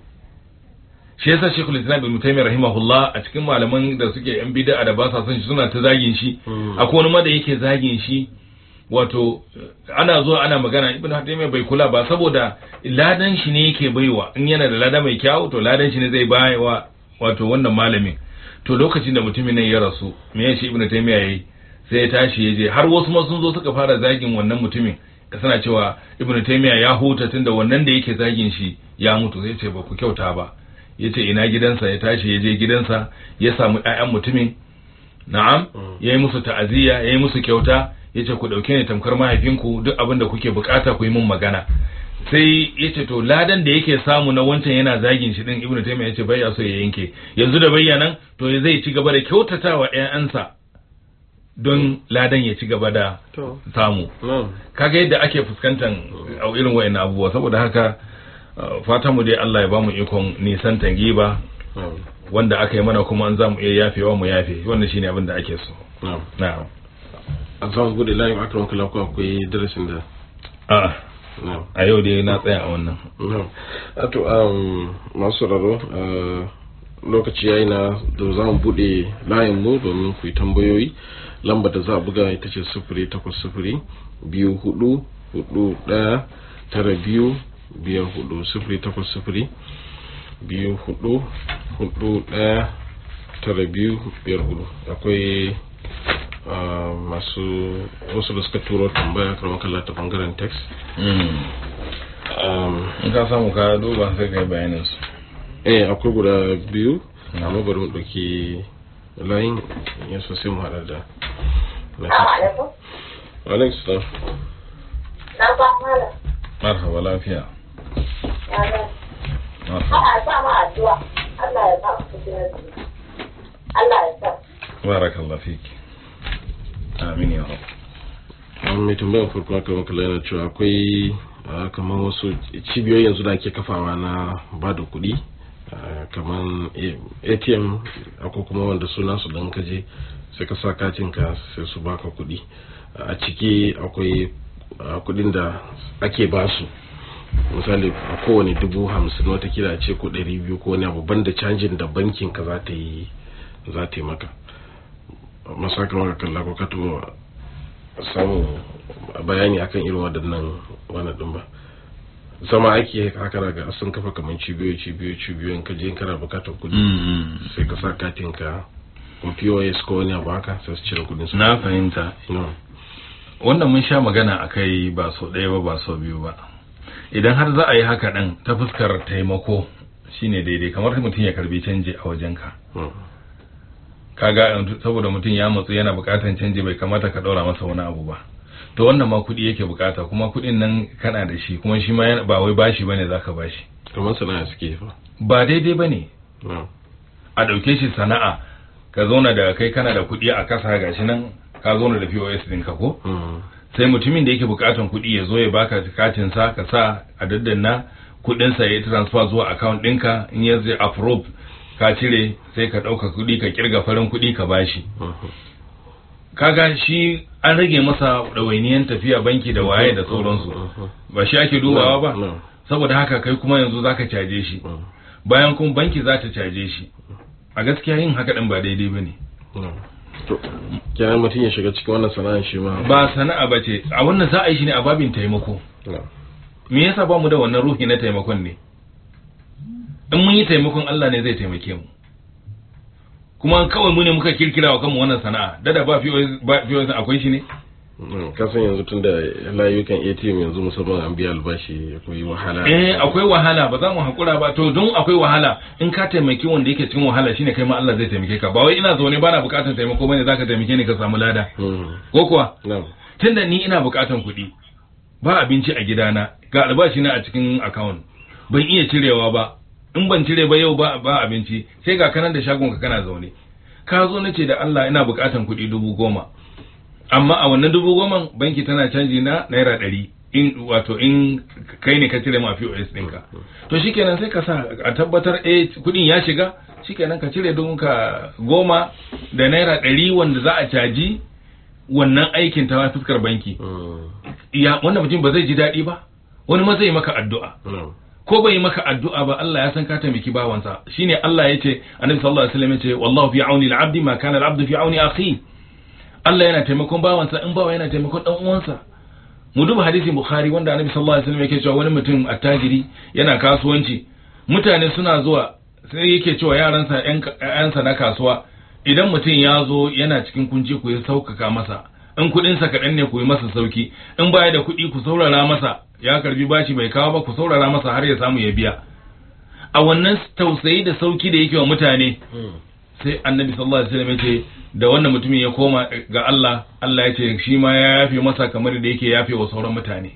Shi yasa Sheikhul Islam Ibn Taymiyyah rahimahullah a cikin malaman da suke yan bid'a da ba sa son shi suna ta zagin shi, akwai wani ma da yake zagin shi, wato ana zuwa ana magana Ibn Taymiyyah bai kula ba, saboda ladan shi ne yake baiwa. In yana da lada mai kyau to ladan shi ne zai baiwa wato wannan malamin. To lokacin da mutumin nan ya rasu, me ya shi Ibn Taymiyyah yayi? Sai ya tashi ya je, har wasu ma sun zo suka fara zagin wannan mutumin, suna cewa Ibn Taymiyyah ya huta tunda wannan da yake zagin shi ya mutu. Sai ce ba ku kyauta ba. Yace ina gidansa, ya tashi ya je gidansa, ya samu ƴaƴan mutumin, na'am, yayi musu ta'aziyya, yayi musu kyauta, yace ku dauke ni tamkar mahaifinku, duk abin da kuke bukata ku yi min magana. Sai yace to ladan da yake samu na wancan yana zagin shi din, Ibn Taymiyyah yace bai ya so ya yanke, yanzu da bayyanan to zai ci gaba da kyautatawa ƴaƴansa don ladan ya ci gaba da samu. Kaga yadda ake fuskantan irin wayannan abubuwa. Saboda haka fatan mu dai Allah ya bamu ikon nisantan giba, wanda aka yi mana kuma an zamu iya yafewa mu yafe. Wannan shine abin da ake so. Na'am. Azan gode layin akram kala ko akwai darasin da a yau dai na tsaya a wannan. To masu raro lokaci yayi na da zamu bude layin mu domin ku yi tambayoyi. Lambar da za a buga ita ce 0800 2441 92 akwai masu wasu da suka turo tambaya kamar kalla ta bangaren text in ka samu ka duba sai kai bayanin su akwai guda biyu amma bari mu dauki layin ya so sai mu hada da Alex ta na ba mala marhaba lafiya ma addu'a Allah ya ba ku Allah ya sa barakallahu fiki amin ya rabb mai tambayar farko aka maka yana cewa akwai kamar wasu cibiyoyi yanzu da ake kafawa na ba da kuɗi kamar ATM akwai kuma wanda suna su dan kaje sai ka sa katin ka sai su baka kuɗi a ciki akwai kuɗin da ake ba su misali a kowane 50,000 wata kila ce ko 200 ko wani abu banda canjin da bankin ka za ta yi maka masakar maka kalla ko ka tuba samu bayani akan irin waɗannan wannan din ba zama ake haka daga sun kafa kamar cibiyoyin ka je kana bukatar kudi sai ka sa katin ka ko POS ko wani abu haka sai su cire kudin su na fahimta wannan mun sha magana akai ba so ɗaya ba so biyu ba idan har za a yi haka ɗin ta fuskar taimako shine daidai kamar mutum ya karbi canji a wajenka kaga saboda mutum ya matsu yana bukatan canji bai kamata ka ɗaura masa wani abu ba to wannan ma kuɗi yake bukata kuma kuɗin nan kana da shi kuma shi ma ba wai bashi bane zaka bashi kamar sana'a suke fa ba daidai bane a dauke shi sana'a ka zauna da kai kana da kuɗi a kasa gashi nan ka zauna da POS ɗinka ko sai mutumin da yake bukatan kuɗi ya zo ya baka katin sa ka sa a daddanna kuɗin sa ya transfer zuwa account ɗinka in ya zai approve ka cire sai ka ɗauka kuɗi ka kirga farin kuɗi ka bashi kaga shi an rage masa ɗawainiyan tafiya banki da waye da sauransu ba shi ake dubawa ba saboda haka kai kuma yanzu zaka caje shi bayan kuma banki za ta caje shi a gaskiya yin haka ɗin ba daidai ba ne to kenan mutum ya shiga cikin wannan sana'a shi ma ba sana'a ba ce a wannan za a yi shi ne a babin taimako me yasa ba mu da wannan ruhi na taimakon ne in mun yi taimakon Allah ne zai taimake mu kuma kawai mu ne muka kirkira wa kanmu wannan sana'a dada ba fiye akwai shi ne kasan yanzu tun da layukan ATM yanzu musamman an biya albashi akwai wahala akwai wahala ba za mu hakura ba to don akwai wahala in ka taimaki wanda yake cikin wahala shine kai ma Allah zai taimake ka ba wai ina zaune bana bukatar taimako bane zaka taimake ni ka samu lada ko kuwa tunda ni ina bukatar kuɗi ba abinci a gidana ga albashi na a cikin account ban iya cirewa ba in ban cire ba yau ba abinci sai ga kanan da shagon ka kana zaune ka zo nace da Allah ina bukatan kuɗi 10,000 amma a wannan 10,000 banki tana canji na naira 100 in kai ne ka cire ma POS ɗinka to shikenan sai ka sa a tabbatar kuɗin ya shiga shikenan ka cire 10,000 da naira 100 wanda za a caji wannan aikin ta fuskar banki ya wannan mutum ba zai ji daɗi ba wani ma zai maka addu'a ko bai maka addu'a ba Allah ya san ka taimaki bawansa shine Allah yace Annabi sallallahu alaihi wasallam yace wallahu fi auni al-abdi ma kana al-abdu fi auni akhi Allah yana taimakon bawansa in bawa yana taimakon dan uwansa mu duba hadisin Bukhari wanda Annabi sallallahu alaihi wasallam yake cewa wani mutum attajiri yana kasuwanci mutane suna zuwa sai yake cewa yaransa ƴansa na kasuwa idan mutum ya zo yana cikin kunci ku yi saukaka masa in kudin sa kadan ne ku yi masa sauki in baya da kudi ku saurara masa ya karbi bashi bai kawo ba ku saurara masa har ya samu ya biya a wannan tausayi da sauki da yake wa mutane sai Annabi sallallahu alaihi wasallam yace da wannan mutumin ya koma ga Allah Allah yace shi ma ya yafe masa kamar da yake yafe wa sauran mutane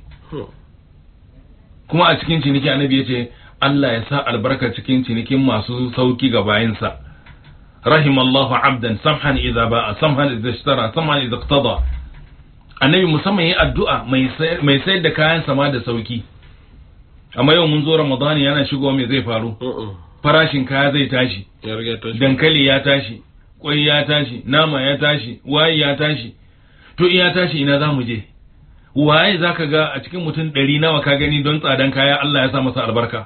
kuma a cikin ciniki Annabi yace Allah ya sa albarka cikin cinikin masu sauki ga bayinsa rahimallahu abdan samhan idza ba'a samhan idza ishtara samhan idza iqtada Annabi musamman yi addu'a mai sayar da kayan sama da sauki amma yau mun zo Ramadan yana shigowa me zai faru farashin kaya zai tashi dankali ya tashi kwai ya tashi nama ya tashi waye ya tashi to in ya tashi ina zamu je waye zaka ga a cikin mutum 100 nawa ka gani don tsadan kaya Allah ya sa masa albarka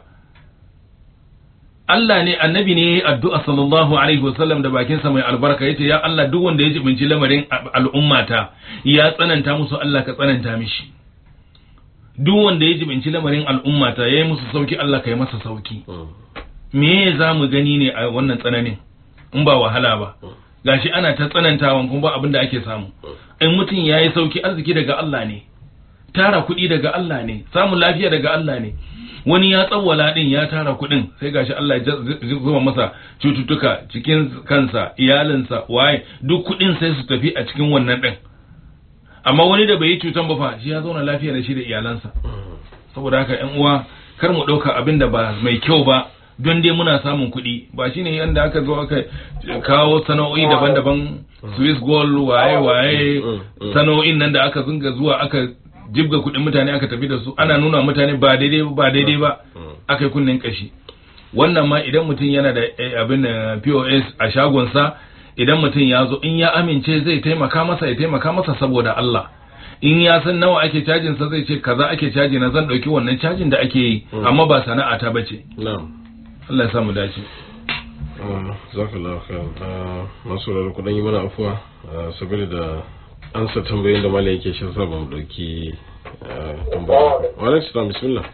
Allah ne Annabi ne addu'a sallallahu alaihi wasallam da bakin sa mai albarka yace ya Allah duk wanda ya jibinci lamarin al'ummata ya tsananta musu Allah ka tsananta mishi duk wanda ya jibinci lamarin al'umma ta yayi musu sauki Allah kai masa sauki me za mu gani ne a wannan tsananin in ba wahala ba gashi ana ta tsanantawan kuma ba abin da ake samu in mutum yayi sauki arziki daga Allah ne tara kuɗi daga Allah ne samun lafiya daga Allah ne wani ya tsawwala din ya tara kuɗin sai gashi Allah ya zuba masa cututtuka cikin kansa iyalinsa waye duk kuɗin sai su tafi a cikin wannan din amma wani da bai yi cutan ba fa shi ya zauna lafiya da shi da iyalansa saboda haka ƴan uwa kar mu ɗauka abin da ba mai kyau ba don dai muna samun kuɗi ba shine yanda aka zo aka kawo sana'o'i daban-daban Swiss gold waye sana'o'in nan da aka zunga zuwa aka jibga kuɗin mutane aka tafi da su ana nuna mutane ba daidai ba aka yi kunnen kashi wannan ma idan mutum yana da abin POS a shagonsa idan mutum ya zo in ya amince zai taimaka masa saboda Allah in ya san nawa ake cajin sa zai ce kaza ake caji na zan dauki wannan cajin da ake yi amma ba sana'a ta bace Allah ya samu dace zakallahu khair masu da kudin yi mana afuwa saboda da ansa tambayoyin da malai yake shi sa mu dauki tambaya wa alaikum salam bismillah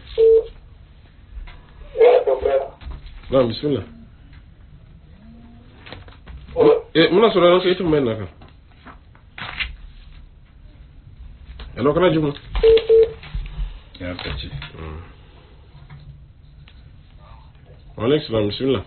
na bismillah muna sauraron kai tambayar naka hello kana jimu ya kace wa alaikum salam bismillah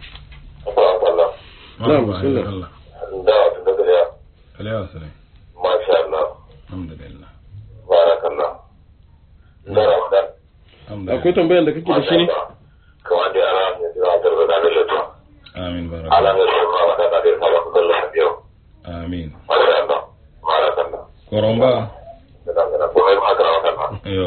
na bismillah Allah alaihi wasallam masha Allah alhamdulillah barakallah da Ramadan akwai tambayar da kake da shi ne kamar da ana ne da da shi amin ala ne da da Allah biyo amin barakallah koromba da ko ai ma kana yo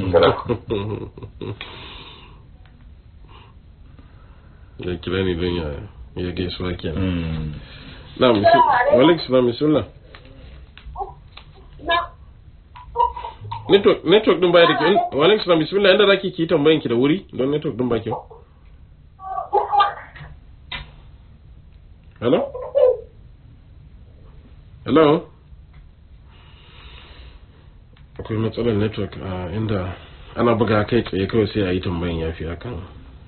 ya kira ni don ya gaisuwa kenan na walik salam bismillah network din baya da kyau walik salam bismillah inda zaki ki tambayan ki da wuri don network din ba kyau hello akwai matsalar network inda ana buga kai tsaye kawai sai a yi tambayan yafi akan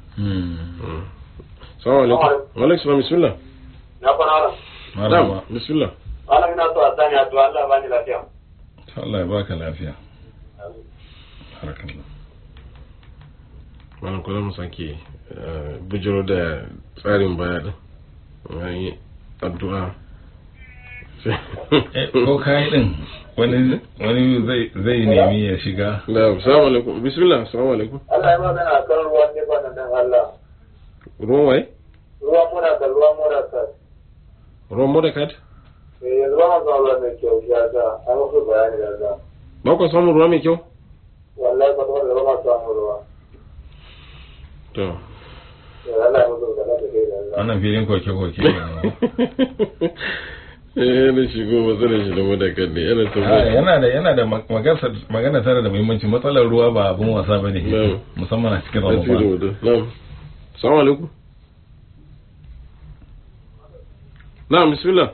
salamu alaikum walik salam bismillah na fara madam bismillah Allah ina so a sani addu'a Allah ba ni lafiya Allah ya baka lafiya barakallah wannan kuma mu sake bujiro da tsarin baya din wani addu'a ko kai din wani zai nemi ya shiga da assalamu alaikum bismillah assalamu alaikum Allah ya magana kan ruwan ne ba nan Allah ruwan waye ruwan modakat yanzu ba ma samun ruwa mai kyau ya sa an muku bayani da za ba ku samun ruwa mai kyau wallahi ba kuma da ba ma samun ruwa to Allah ya mutu da kai da Allah wannan filin koke yana shigo matsalar shi da modakat ne yana da magana tare da muhimmanci matsalar ruwa ba abun wasa bane musamman a cikin Ramadan assalamu alaikum na'am bismillah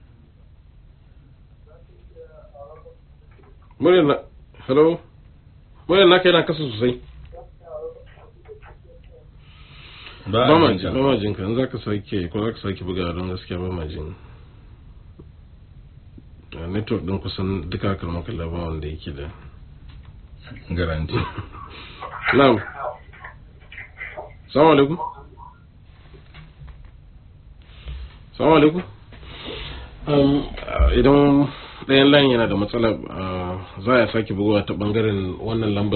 hello na kai na kasa sosai ba ma jin ka za ka sake ko za ka sake buga don gaskiya ba ma jin network din kusan duka kalmar kallaba wanda yake da garanti na'am assalamu alaikum assalamu alaikum idan ɗayan layin yana da matsala za a sake bugawa ta bangaren wannan lambar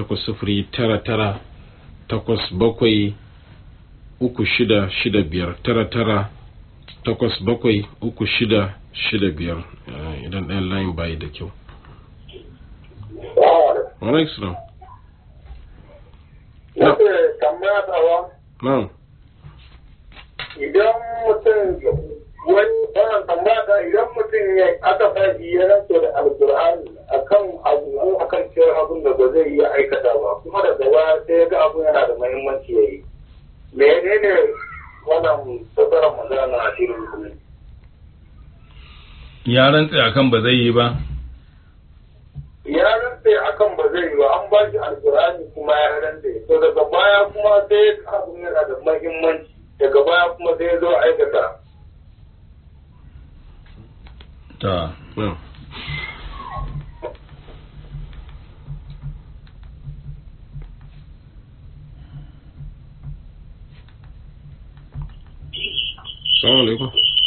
08093676599873665 idan ɗayan layin bayi da kyau. Wani islam? Na'am. Idan mutum wani wannan tambaya idan mutum ya aka faɗi ya rantsa da alƙur'ani akan abu akan cewa abin da ba zai iya aikata ba kuma daga baya sai ya ga abu yana da muhimmanci ya yi menene wannan tsabarar magana na asirin musulmi ya rantsa akan ba zai yi ba ya rantsa akan ba zai yi ba, an ba shi alkur'ani kuma ya rantse. To daga baya kuma sai abin yana da muhimmanci, daga baya kuma sai ya zo aikata. ta Assalamu alaikum.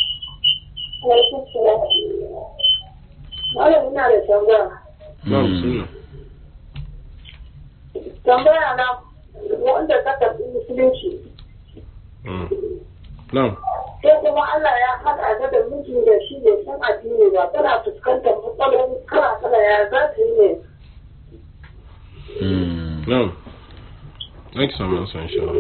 Malam ina da tambaya. Na'am, sunna. Tambaya na wanda ta karɓi musulunci. Na'am. Sai kuma Allah ya haɗa ta da miji da shi bai san addini ba, tana fuskantar matsaloli kala-kala ya za ta yi ne. Na'am. Zaki samu ansa insha Allah.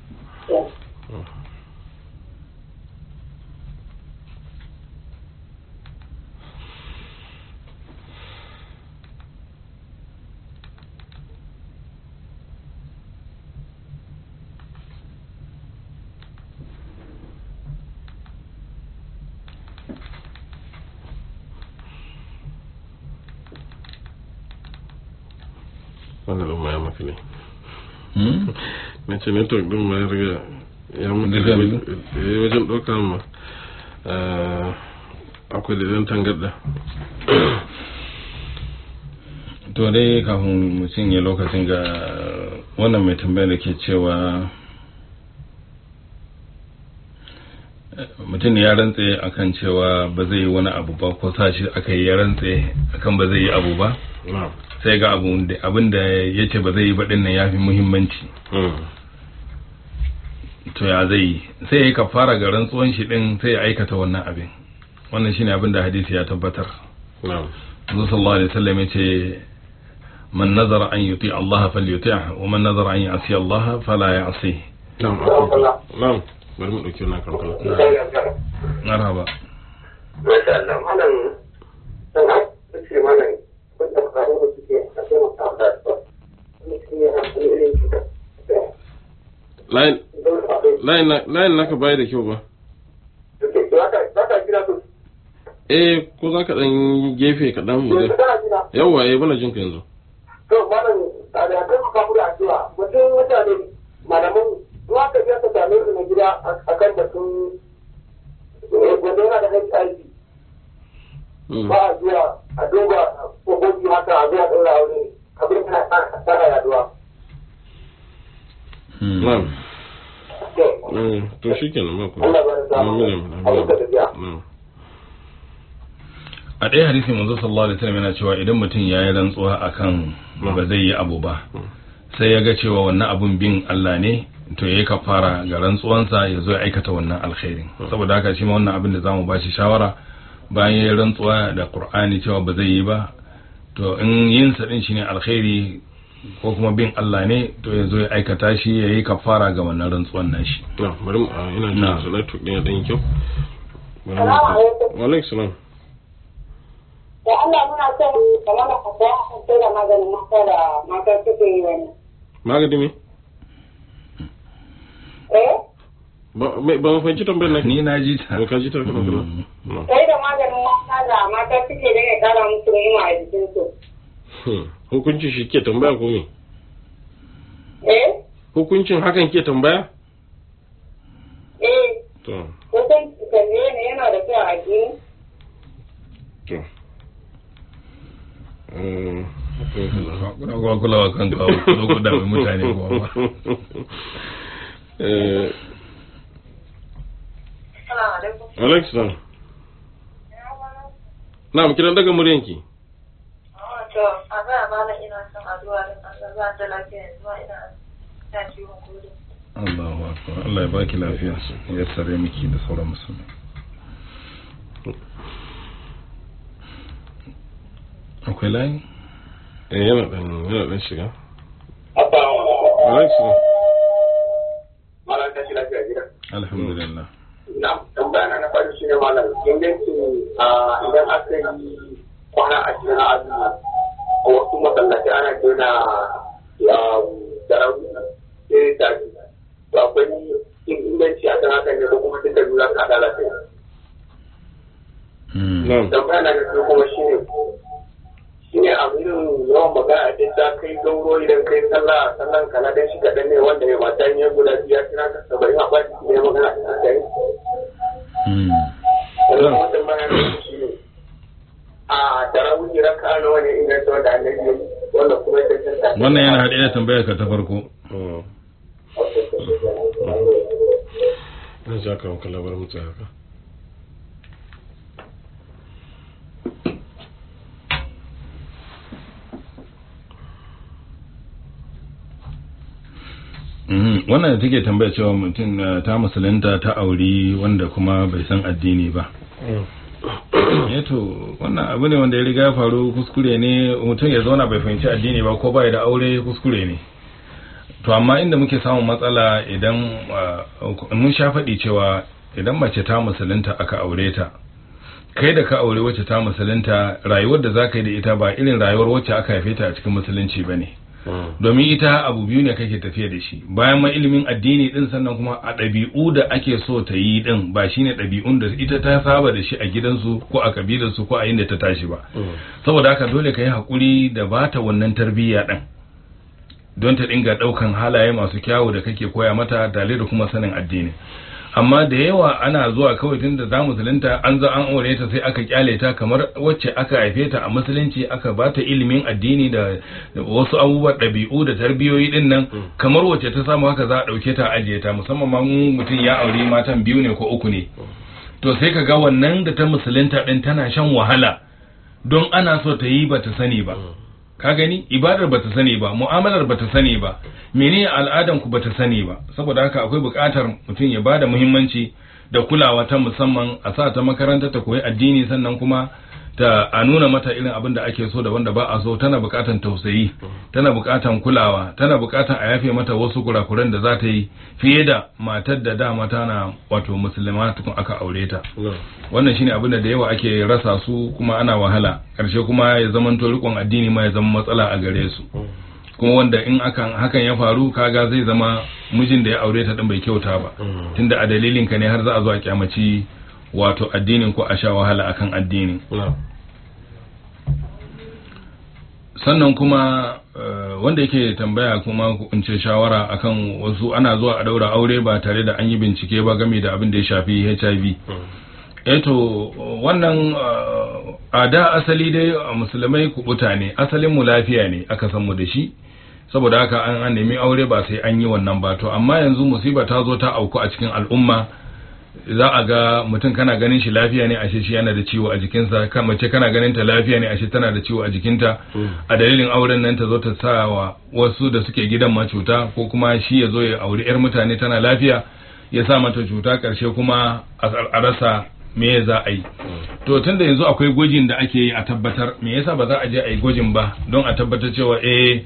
Wannan ɗin ma ya mafi ne. Na ce network ɗin ma ya riga ya mutu wajen ɗauka ma akwai da ɗan tangarda. to dai kafin mu cinye lokacin ga wannan mai tambaya da ke cewa mutum ne ya rantse akan cewa ba zai yi wani abu ba ko sashi aka yi ya rantse akan ba zai yi abu ba sai ga abin da ya ce ba zai yi baɗin nan ya fi muhimmanci to ya zai yi sai ya yi kafara ga rantsuwan shi ɗin sai ya aikata wannan abin wannan shine abin da hadisi ya tabbatar Zuwa sallallahu alaihi wasallam ya ce man nazara an yuti Allah falyuti'hu wa man nazara an ya'si Allah fala ya'si. Na'am bari mu dauki wannan kankana. Marhaba. Masha Allah malam dan ce malam wanda ka da suke a cikin mutane line naka bai da kyau ba. Ko za ka ɗan gefe kaɗan mu zai. Yawwa bana jin ka yanzu. To malam da kan ka fura addu'a mutum mutane malaman zuwa ka je ka same su na gida akan batun wanda yana da HIV. Ba a zuwa a duba kokoki haka a zuwa ɗaura wani abin da tsara yaduwa. To shi kenan ba ku. A ɗaya hadisi manzo sallallahu alaihi wasallam yana cewa idan mutum ya yi rantsuwa akan ba zai yi abu ba sai ya ga cewa wannan abun bin Allah ne to yayi kafara ga rantsuwansa ya zo ya aikata wannan alkhairin saboda haka shi ma wannan abin da zamu bashi shawara bayan ya yi rantsuwa da Qur'ani cewa ba zai yi ba to in yin sa din shine alkhairi ko kuma bin Allah ne to ya zo ya aikata shi yayi kafara ga wannan rantsuwan nashi. Bari ina jin salatu din ya dan kyau. Wa alaikum salam. Da Allah muna son kamar da kasa sai da maganin mata da mata suke yi wani. Magani me? Ba mu fahimci tambayar na ni na ji ta. Ka ji ta kana kana. Sai da maganin mata da mata suke da ya kara musu ni'ima a jikin su. Hukuncin shi ke tambaya ko me? Hukuncin hakan ke tambaya? To. Hukuncin tambaye ne yana da kyau a jini. To. Kuna kulawa kan kawo ku da mutane kuma ba. Alex na. Na mu kiran daga muryanki. To, a ga ba na ina son addu'a din Allah za ta lafiya yanzu ina ta ciwon kodo. Allahu akbar. Allah ya baki lafiya. Ya sare miki da sauran musulmi. Akwai layi? Yana dan shiga. Alex. Malam ta shi lafiya gida. Alhamdulillah. Na tambaya na faɗi shi ne malam inganci idan aka yi kwana a cikin azumi a wasu masallaci ana gina tarawih sai ta ji to akwai inganci a kan hakan ne ko kuma duka lura ka da lafiya. Tambaya na gaske kuma shi ne abin yawan magana din ta kai gauro idan kai sallan kana dan shi kaɗan ne wanda ya mata yin guda biya kira ka 70 a ɓaci ne magana ta kai. Wannan mutum bayan da shi ne a tarawih raka nawa ne in yadda wanda annabi ya yi wanda kuma ya tantance. Wannan yana haɗe da tambayar ka ta farko. Na ja ka maka labarin mutu haka. Wannan da take tambaya cewa mutum ta musulunta ta auri wanda kuma bai san addini ba. Yato wannan abu ne wanda ya riga ya faru, kuskure ne mutum ya zauna bai fahimci addini ba ko bai da aure, kuskure ne. To amma inda muke samun matsala idan mun sha faɗi cewa idan mace ta musulunta aka aure ta, kai da ka aure wacce ta musulunta, rayuwar da za ka yi da ita ba irin rayuwar wacce aka haife ta a cikin musulunci ba ne. Domin ita abu biyu ne kake tafiya da shi, bayan ma ilimin addini din, sannan kuma a ɗabi'u da ake so ta yi din ba shine ɗabi'un da ita ta saba da shi a gidansu ko a kabilarsu ko a inda ta tashi ba. Saboda haka dole ka yi haƙuri da bata wannan tarbiyya din don ta dinga ɗaukan halaye masu kyawu da kake koya mata tare da kuma sanin addini. Amma da yawa ana zuwa kawai tun da za musulunta an zo an aure ta sai aka kyale ta kamar wacce aka haife ta a musulunci, aka ba ta ilimin addini da wasu abubuwan ɗabi'u da tarbiyoyi din nan, kamar wacce ta samu haka za a ɗauke ta ajiye ta, musamman ma mutum ya aure matan 2 ne ko 3 ne. To sai ka ga wannan da ta musulunta din tana shan wahala don ana so ta yi ba ta sani ba. Ka gani ibadar bata sani ba, mu'amalar bata sani ba, menene al'adan ku bata sani ba. Saboda haka akwai buƙatar mutum ya bada muhimmanci da kulawa ta musamman, a sa ta makaranta ta koyi addini, sannan kuma ta a nuna mata irin abin da ake so da wanda ba a so. Tana buƙatar tausayi, tana buƙatar kulawa, tana buƙatar a yafe mata wasu kurakuran da za ta yi fiye da matar da dama tana wato musulma tukun aka aure ta. Wannan shine abin da yawa ake rasa su, kuma ana wahala karshe kuma ya zama to rikon addini ma ya zama matsala a gare su. Kuma wanda in hakan ya faru, kaga zai zama mijin da ya aure ta din bai kyauta ba, tunda a dalilin ka ne har za a zo a kyamaci wato addinin ko a sha wahala akan addini. Sannan kuma wanda yake tambaya kuma in ce shawara akan wasu ana zuwa a daura aure ba tare da an yi bincike ba game da abin da ya shafi HIV. Eto wannan a da asali dai musulmai kubuta ne, asalin mu lafiya ne aka san mu da shi, saboda haka an nemi aure ba sai an yi wannan ba. To amma yanzu musiba ta zo ta auku a cikin al'umma, za a ga mutum kana ganin shi lafiya ne, ashe shi yana da ciwo a jikinsa, kan mace kana ganin ta lafiya ne, ashe tana da ciwo a jikinta. A dalilin auren nan ta zo ta sa wa wasu da suke gidan ma cuta, ko kuma shi ya zo ya auri 'yar mutane tana lafiya ya sa mata cuta, karshe kuma a rasa me za a yi. To tunda yanzu akwai gwajin da ake yi a tabbatar, me yasa ba za a je a yi gwajin ba don a tabbatar cewa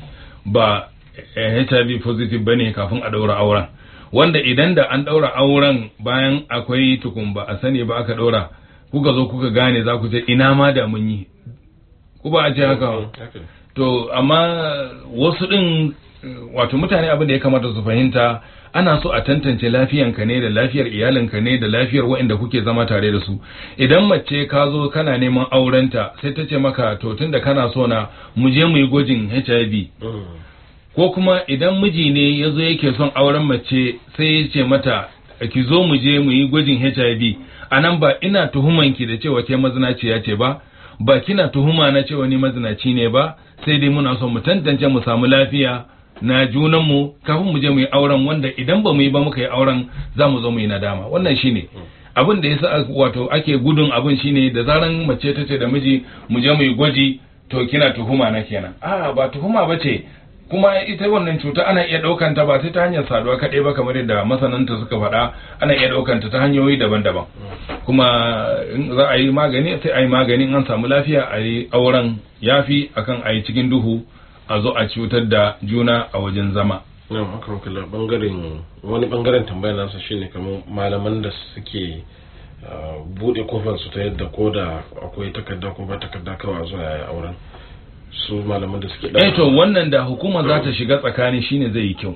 ba HIV positive bane kafin a daura auren, wanda idan da an daura auren bayan akwai tukun ba a sani ba aka daura, kuka zo kuka gane, za ku ce ina ma da mun yi, ku ba a ce haka. To amma wasu din wato mutane abin da ya kamata su fahimta, ana so a tantance lafiyanka ne da lafiyar iyalinka ne da lafiyar waɗanda kuke zama tare da su. Idan mace ka zo kana neman aurenta sai ta ce maka to tunda kana so na mu je mu yi gwajin HIV, ko kuma idan miji ne ya zo yake son auren mace sai ya ce mata ki zo mu je mu yi gwajin HIV, a nan ba ina tuhumanki da cewa ke mazinaciya ce ba kina tuhuma na cewa ni mazinaci ne ba, sai dai muna so mu tantance mu samu lafiya na junanmu kafin mu je mu yi auren, wanda idan ba mu yi ba muka yi auren za mu zo mu yi nadama. Wannan shine abin da yasa wato ake gudun abin, shine da zaran mace ta ce da miji mu je mu yi gwaji, to kina tuhuma na kenan. Ba tuhuma bace, kuma ita wannan cuta ana iya daukan ta ba sai ta hanyar saduwa kaɗai ba, kamar yadda masananta suka faɗa, ana iya daukan ta hanyoyi daban-daban. Kuma in za a yi magani sai a yi magani, an samu lafiya a yi auren, yafi akan a yi cikin duhu a zo a cutar da juna a wajen zama. Akan kula wani bangaren tambayar nasa shine kamar malaman da suke bude kofar su ta yadda ko da akwai takarda ko ba takarda kawai zuwa yayin auren, su malaman da suke to wannan da hukuma za ta shiga tsakani shine zai yi kyau.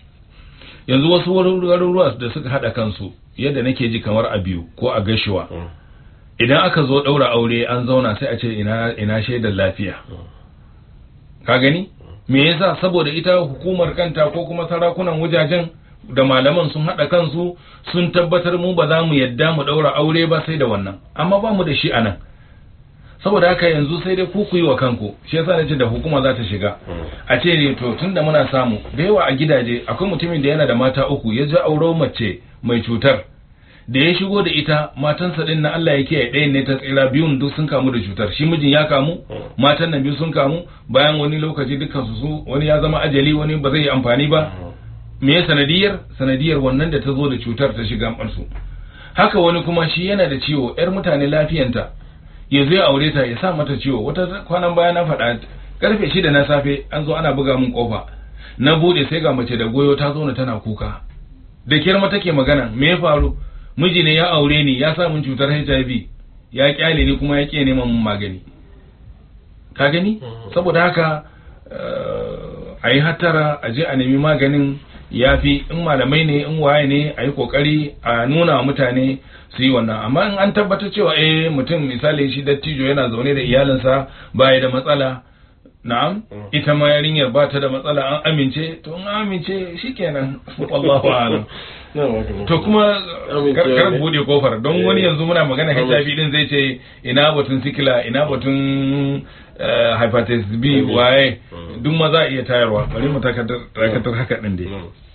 Yanzu wasu garuruwa da suka hada kansu, yadda nake ji kamar a Biyu ko a Gashuwa, idan aka zo daura aure an zauna sai a ce ina shaidar lafiya, ka gani me yasa? saboda ita hukumar kanta ko kuma sarakunan wajajen da malaman sun hada kansu sun tabbatar mu ba za mu yadda mu daura aure ba sai da wannan, amma ba mu da shi anan. saboda haka yanzu sai dai ku yi wa kanku. Shi yasa nace da hukuma za ta shiga a ce ne to tunda muna samu da yawa a gidaje, akwai mutumin da yana da mata uku ya ji auro mace mai cutar, da ya shigo da ita matansa din na Allah ya kiyaye, ɗayan ne ta tsira, biyun duk sun kamu da cutar, shi mijin ya kamu, matan nan biyu sun kamu. Bayan wani lokaci dukkan su wani ya zama ajali, wani ba zai yi amfani ba. Me ya sanadiyar wannan da ta zo da cutar ta shiga su. Haka wani kuma shi yana da ciwo, yar mutane lafiyanta ya zo ya aure ta ya sa mata ciwo. Wata kwanan baya na faɗa karfe 6 na safe an zo ana buga min kofa, na bude sai ga mace da goyo ta zo tana kuka, da kyar mata ke magana. Me ya faru? Miji ne ya aure ni, ya sa min cutar HIV, ya kyale ni kuma ya ke neman mun magani. Ka gani? Saboda haka a yi hattara, a je a nemi maganin, ya fi. In malamai ne, in waye ne, a yi kokari a nuna wa mutane su yi wannan. Amma in an tabbatar cewa mutum misali shi dattijo yana zaune da iyalinsa baya da matsala, na'am, ita ma yarinyar ba ta da matsala, an amince, to in amince shikenan, wallahu a'lam. To kuma kar bude kofar, don wani yanzu muna magana HIV din zai ce ina batun sikila, ina batun hepatitis B, waye duk ma za a iya tayarwa. Bari mu takatar haka din dai.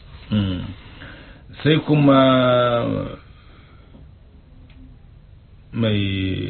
Sai kuma mai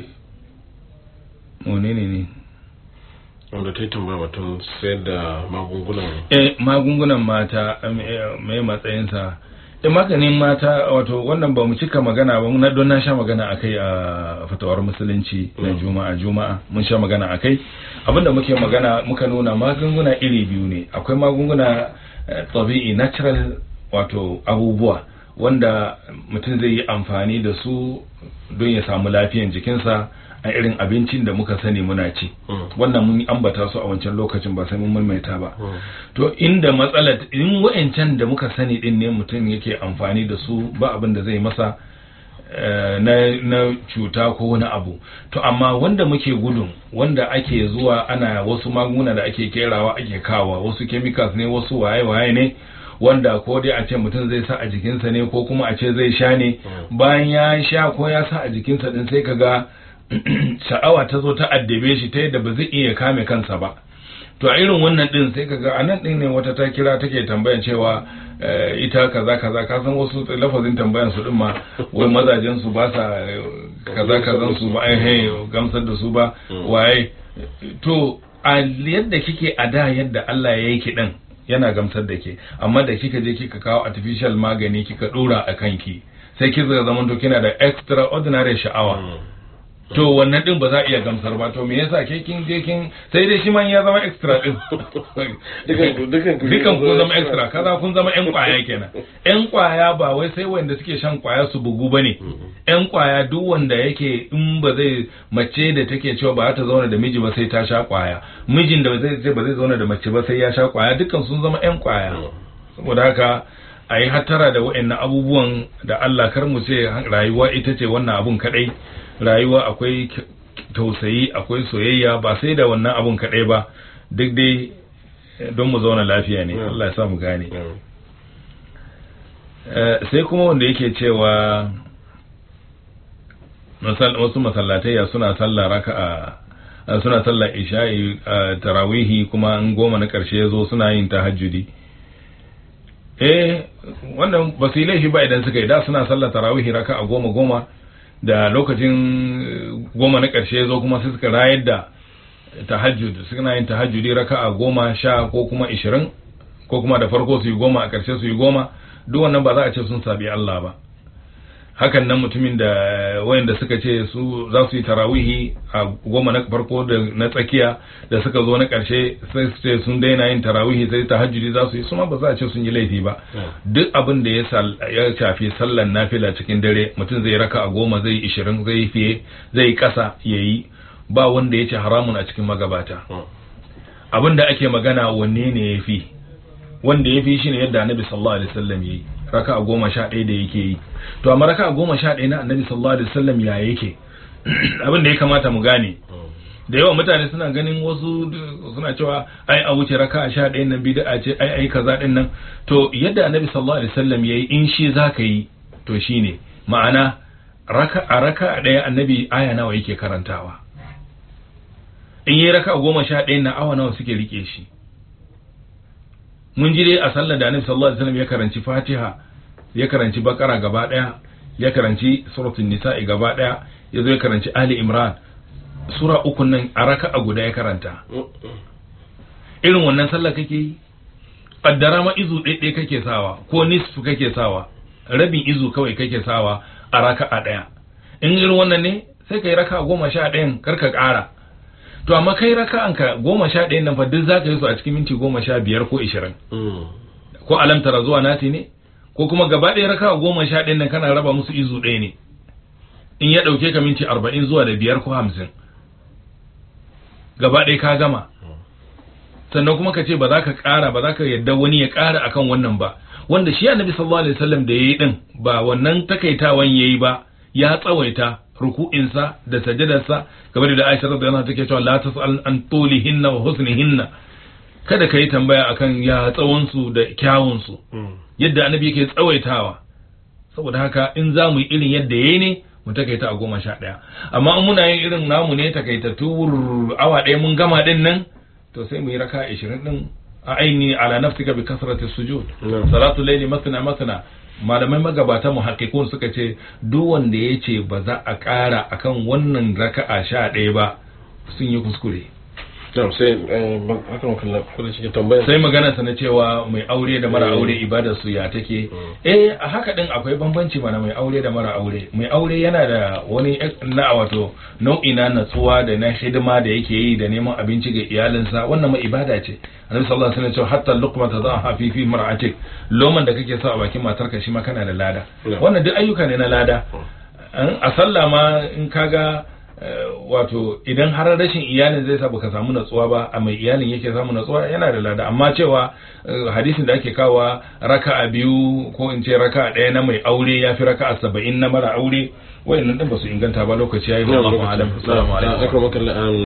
ne wanda ta yi tambaya batun sayar da magungunan mata, mai matsayinsa. Maganin mata, wato wannan ba mu cika magana ba, don na sha magana akai a fatawar musulunci na juma'a mun sha magana akai. Abinda muka nuna magunguna iri biyu ne. Akwai magunguna tabi'i, natural, wato abubuwa wanda mutum zai yi amfani da su don ya samu lafiyan jikinsa a irin abincin da muka sani muna ci. Wannan mun ambata su a wancan lokacin, ba sai mun maimaita ba. To inda matsalar, in wa'ancan da muka sani din ne mutum yake amfani da su, ba abin da zai masa na cuta ko wani abu. To amma wanda muke gudun, wanda ake zuwa ana wasu magunguna da ake kerawa ake kawa, wasu chemicals ne, wasu waye ne, wanda ko dai a ce mutum zai sa a jikinsa ne, ko kuma a ce zai sha ne, bayan ya sha ko ya sa a jikinsa din sai kaga sha'awa ta zo ta addabe shi ta yadda ba zai iya kame kansa ba. To a irin wannan din sai kaga anan din ne wata ta kira take tambayan cewa ita kaza ka san wasu lafazin tambayan su din ma wai mazajen su ba sa kazan su ba, gamsar da su ba, waye. To a yadda kike a da, yadda Allah ya yi ki din yana gamsar da ke, amma da kika je kika kawo artificial magani kika dora a kanki, sai kika zama to kina da extraordinary sha'awa. To wannan din ba za a iya gamsar ba. To me yasa ke kin je kin sai dai shi man ya zama extra din. dukan kun zama extra, kaza kun zama yan kwaya kenan. Yan kwaya ba wai sai wanda suke shan kwaya su bugu bane. Yan kwaya duk wanda yake, in ba zai, mace da take cewa ba ta zauna da miji ba sai ta sha kwaya, mijin da ba zai zauna da mace ba sai ya sha kwaya, dukan sun zama yan kwaya. Saboda haka a yi hattara da wa'annan abubuwan da Allah, kar mu ce rayuwa ita ce wannan abun kadai. Rayuwa akwai tausayi, akwai soyayya, ba sai da wannan abun kadai ba, duk dai don mu zauna lafiya ne. Allah ya sa mu gane. Sai kuma wanda yake cewa wasu masallatai suna sallah raka'a, suna sallah isha'i, tarawihi, kuma an 10 na karshe yazo suna yin tahajjudi. Wannan ba su yi laifi ba idan suka yi. Da suna sallah tarawihi raka'a 10 da lokacin 10 na ƙarshe zo kuma sai suka rayar da tahajjud, suna yin tahajjudi raka'a 10, 10 ko kuma 20, ko kuma da farko su yi 10 a ƙarshe su yi 10. Duk wannan ba za a ce sun sabi Allah ba. Hakan nan mutumin da wayanda suka ce su za su yi tarawihi a 10 na farko da na tsakiya, da suka zo na ƙarshe sai su ce sun daina yin tarawihi sai tahajjudi za su yi, su ma ba za a ce sun yi laifi ba. Duk abin da ya shafi sallan nafila cikin dare, mutum zai raka'a 10, zai 20, zai fiye, zai kasa yayi, ba wanda ya ce haramun a cikin magabata. Abin da ake magana wanne ne yafi, wanda yafi shine yadda Annabi sallallahu alaihi wasallam yayi, raka'a 11 da yake yi. To amma raka'a 11 na Annabi sallallahu alaihi wasallam ya yake, abin da ya kamata mu gane da yawa mutane suna ganin wasu suna cewa ai a wuce raka'a 11 nan bid'a ce ai kaza din nan to yadda annabi sallallahu alaihi wasallam yayi in shi zaka yi to shine ma'ana raka'a daya annabi aya nawa yake karantawa in yi raka'a 11 na awa nawa suke rike shi mun ji dai a sallar da annabi sallallahu alaihi wasallam ya karanci Fatiha ya karanci Baqara gaba daya ya karanci suratul Nisa'i gaba daya yazo ya karanci Ali Imran sura uku nan a raka'a guda ya karanta irin wannan sallah kake yi kaddara ma izu ɗaiɗai kake sawa ko nisfu kake sawa rabin izu kawai kake sawa a raka'a ɗaya in irin wannan ne sai kai raka'a 11 karka ƙara to amma kai raka'anka 11 nan fa duk zaka yi su a cikin minti 15 ko 20 ko alamtara zuwa nati ne ko kuma gaba ɗaya raka'a 11 nan kana raba musu izu ɗaya ne in ya ɗauke ka minti 40 zuwa da 5 ko 50 gaba ɗaya ka gama sannan kuma ka ce ba za ka ƙara ba za ka yadda wani ya ƙara akan wannan ba wanda shi annabi sallallahu alaihi wasallam da yayi din ba wannan takaitawan yayi ba ya tsawaita ruku'insa da sajadarsa kamar da Aisha radhiyallahu anha take cewa la tas'al an tulihinna wa husnihinna kada kai tambaya akan ya tsawon su da kyawun su yadda annabi yake tsawaitawa saboda haka in za mu yi irin yadda yayi ne mu takaita a 11 amma in muna yin irin namu ne takaitattu awa ɗaya mun gama din nan to sai mu yi raka 20 din a aini ala nafsika bi kasrati sujud salatu layli masna masna malamai magabata muhaqqiqun suka ce duk wanda yace ba za a ƙara akan wannan raka'a 11 ba sun yi kuskure sai haka kula cikin tambaya sai magana sa na cewa mai aure da mara aure ibadar su ya take a haka din akwai bambanci mana mai aure da mara aure mai aure yana da wani na wato nau'i na natsuwa da na hidima da yake yi da neman abinci ga iyalinsa wannan ma ibada ce annabi sallallahu alaihi wasallam cewa hatta luqma tadha fi mar'atik loman da kake sa a bakin matarka shi ma kana da lada wannan duk ayyuka ne na lada a sallah ma in kaga wato idan har rashin iyalin zai sa baka samu natsuwa ba a mai iyalin yake samu natsuwa yana da lada amma cewa hadisin da ake kawa raka'a 2 ko in ce raka'a 1 na mai aure yafi raka'a 70 na mara aure wayannan din ba su inganta ba lokaci yayi ba Allahu a'lam. Assalamu alaikum.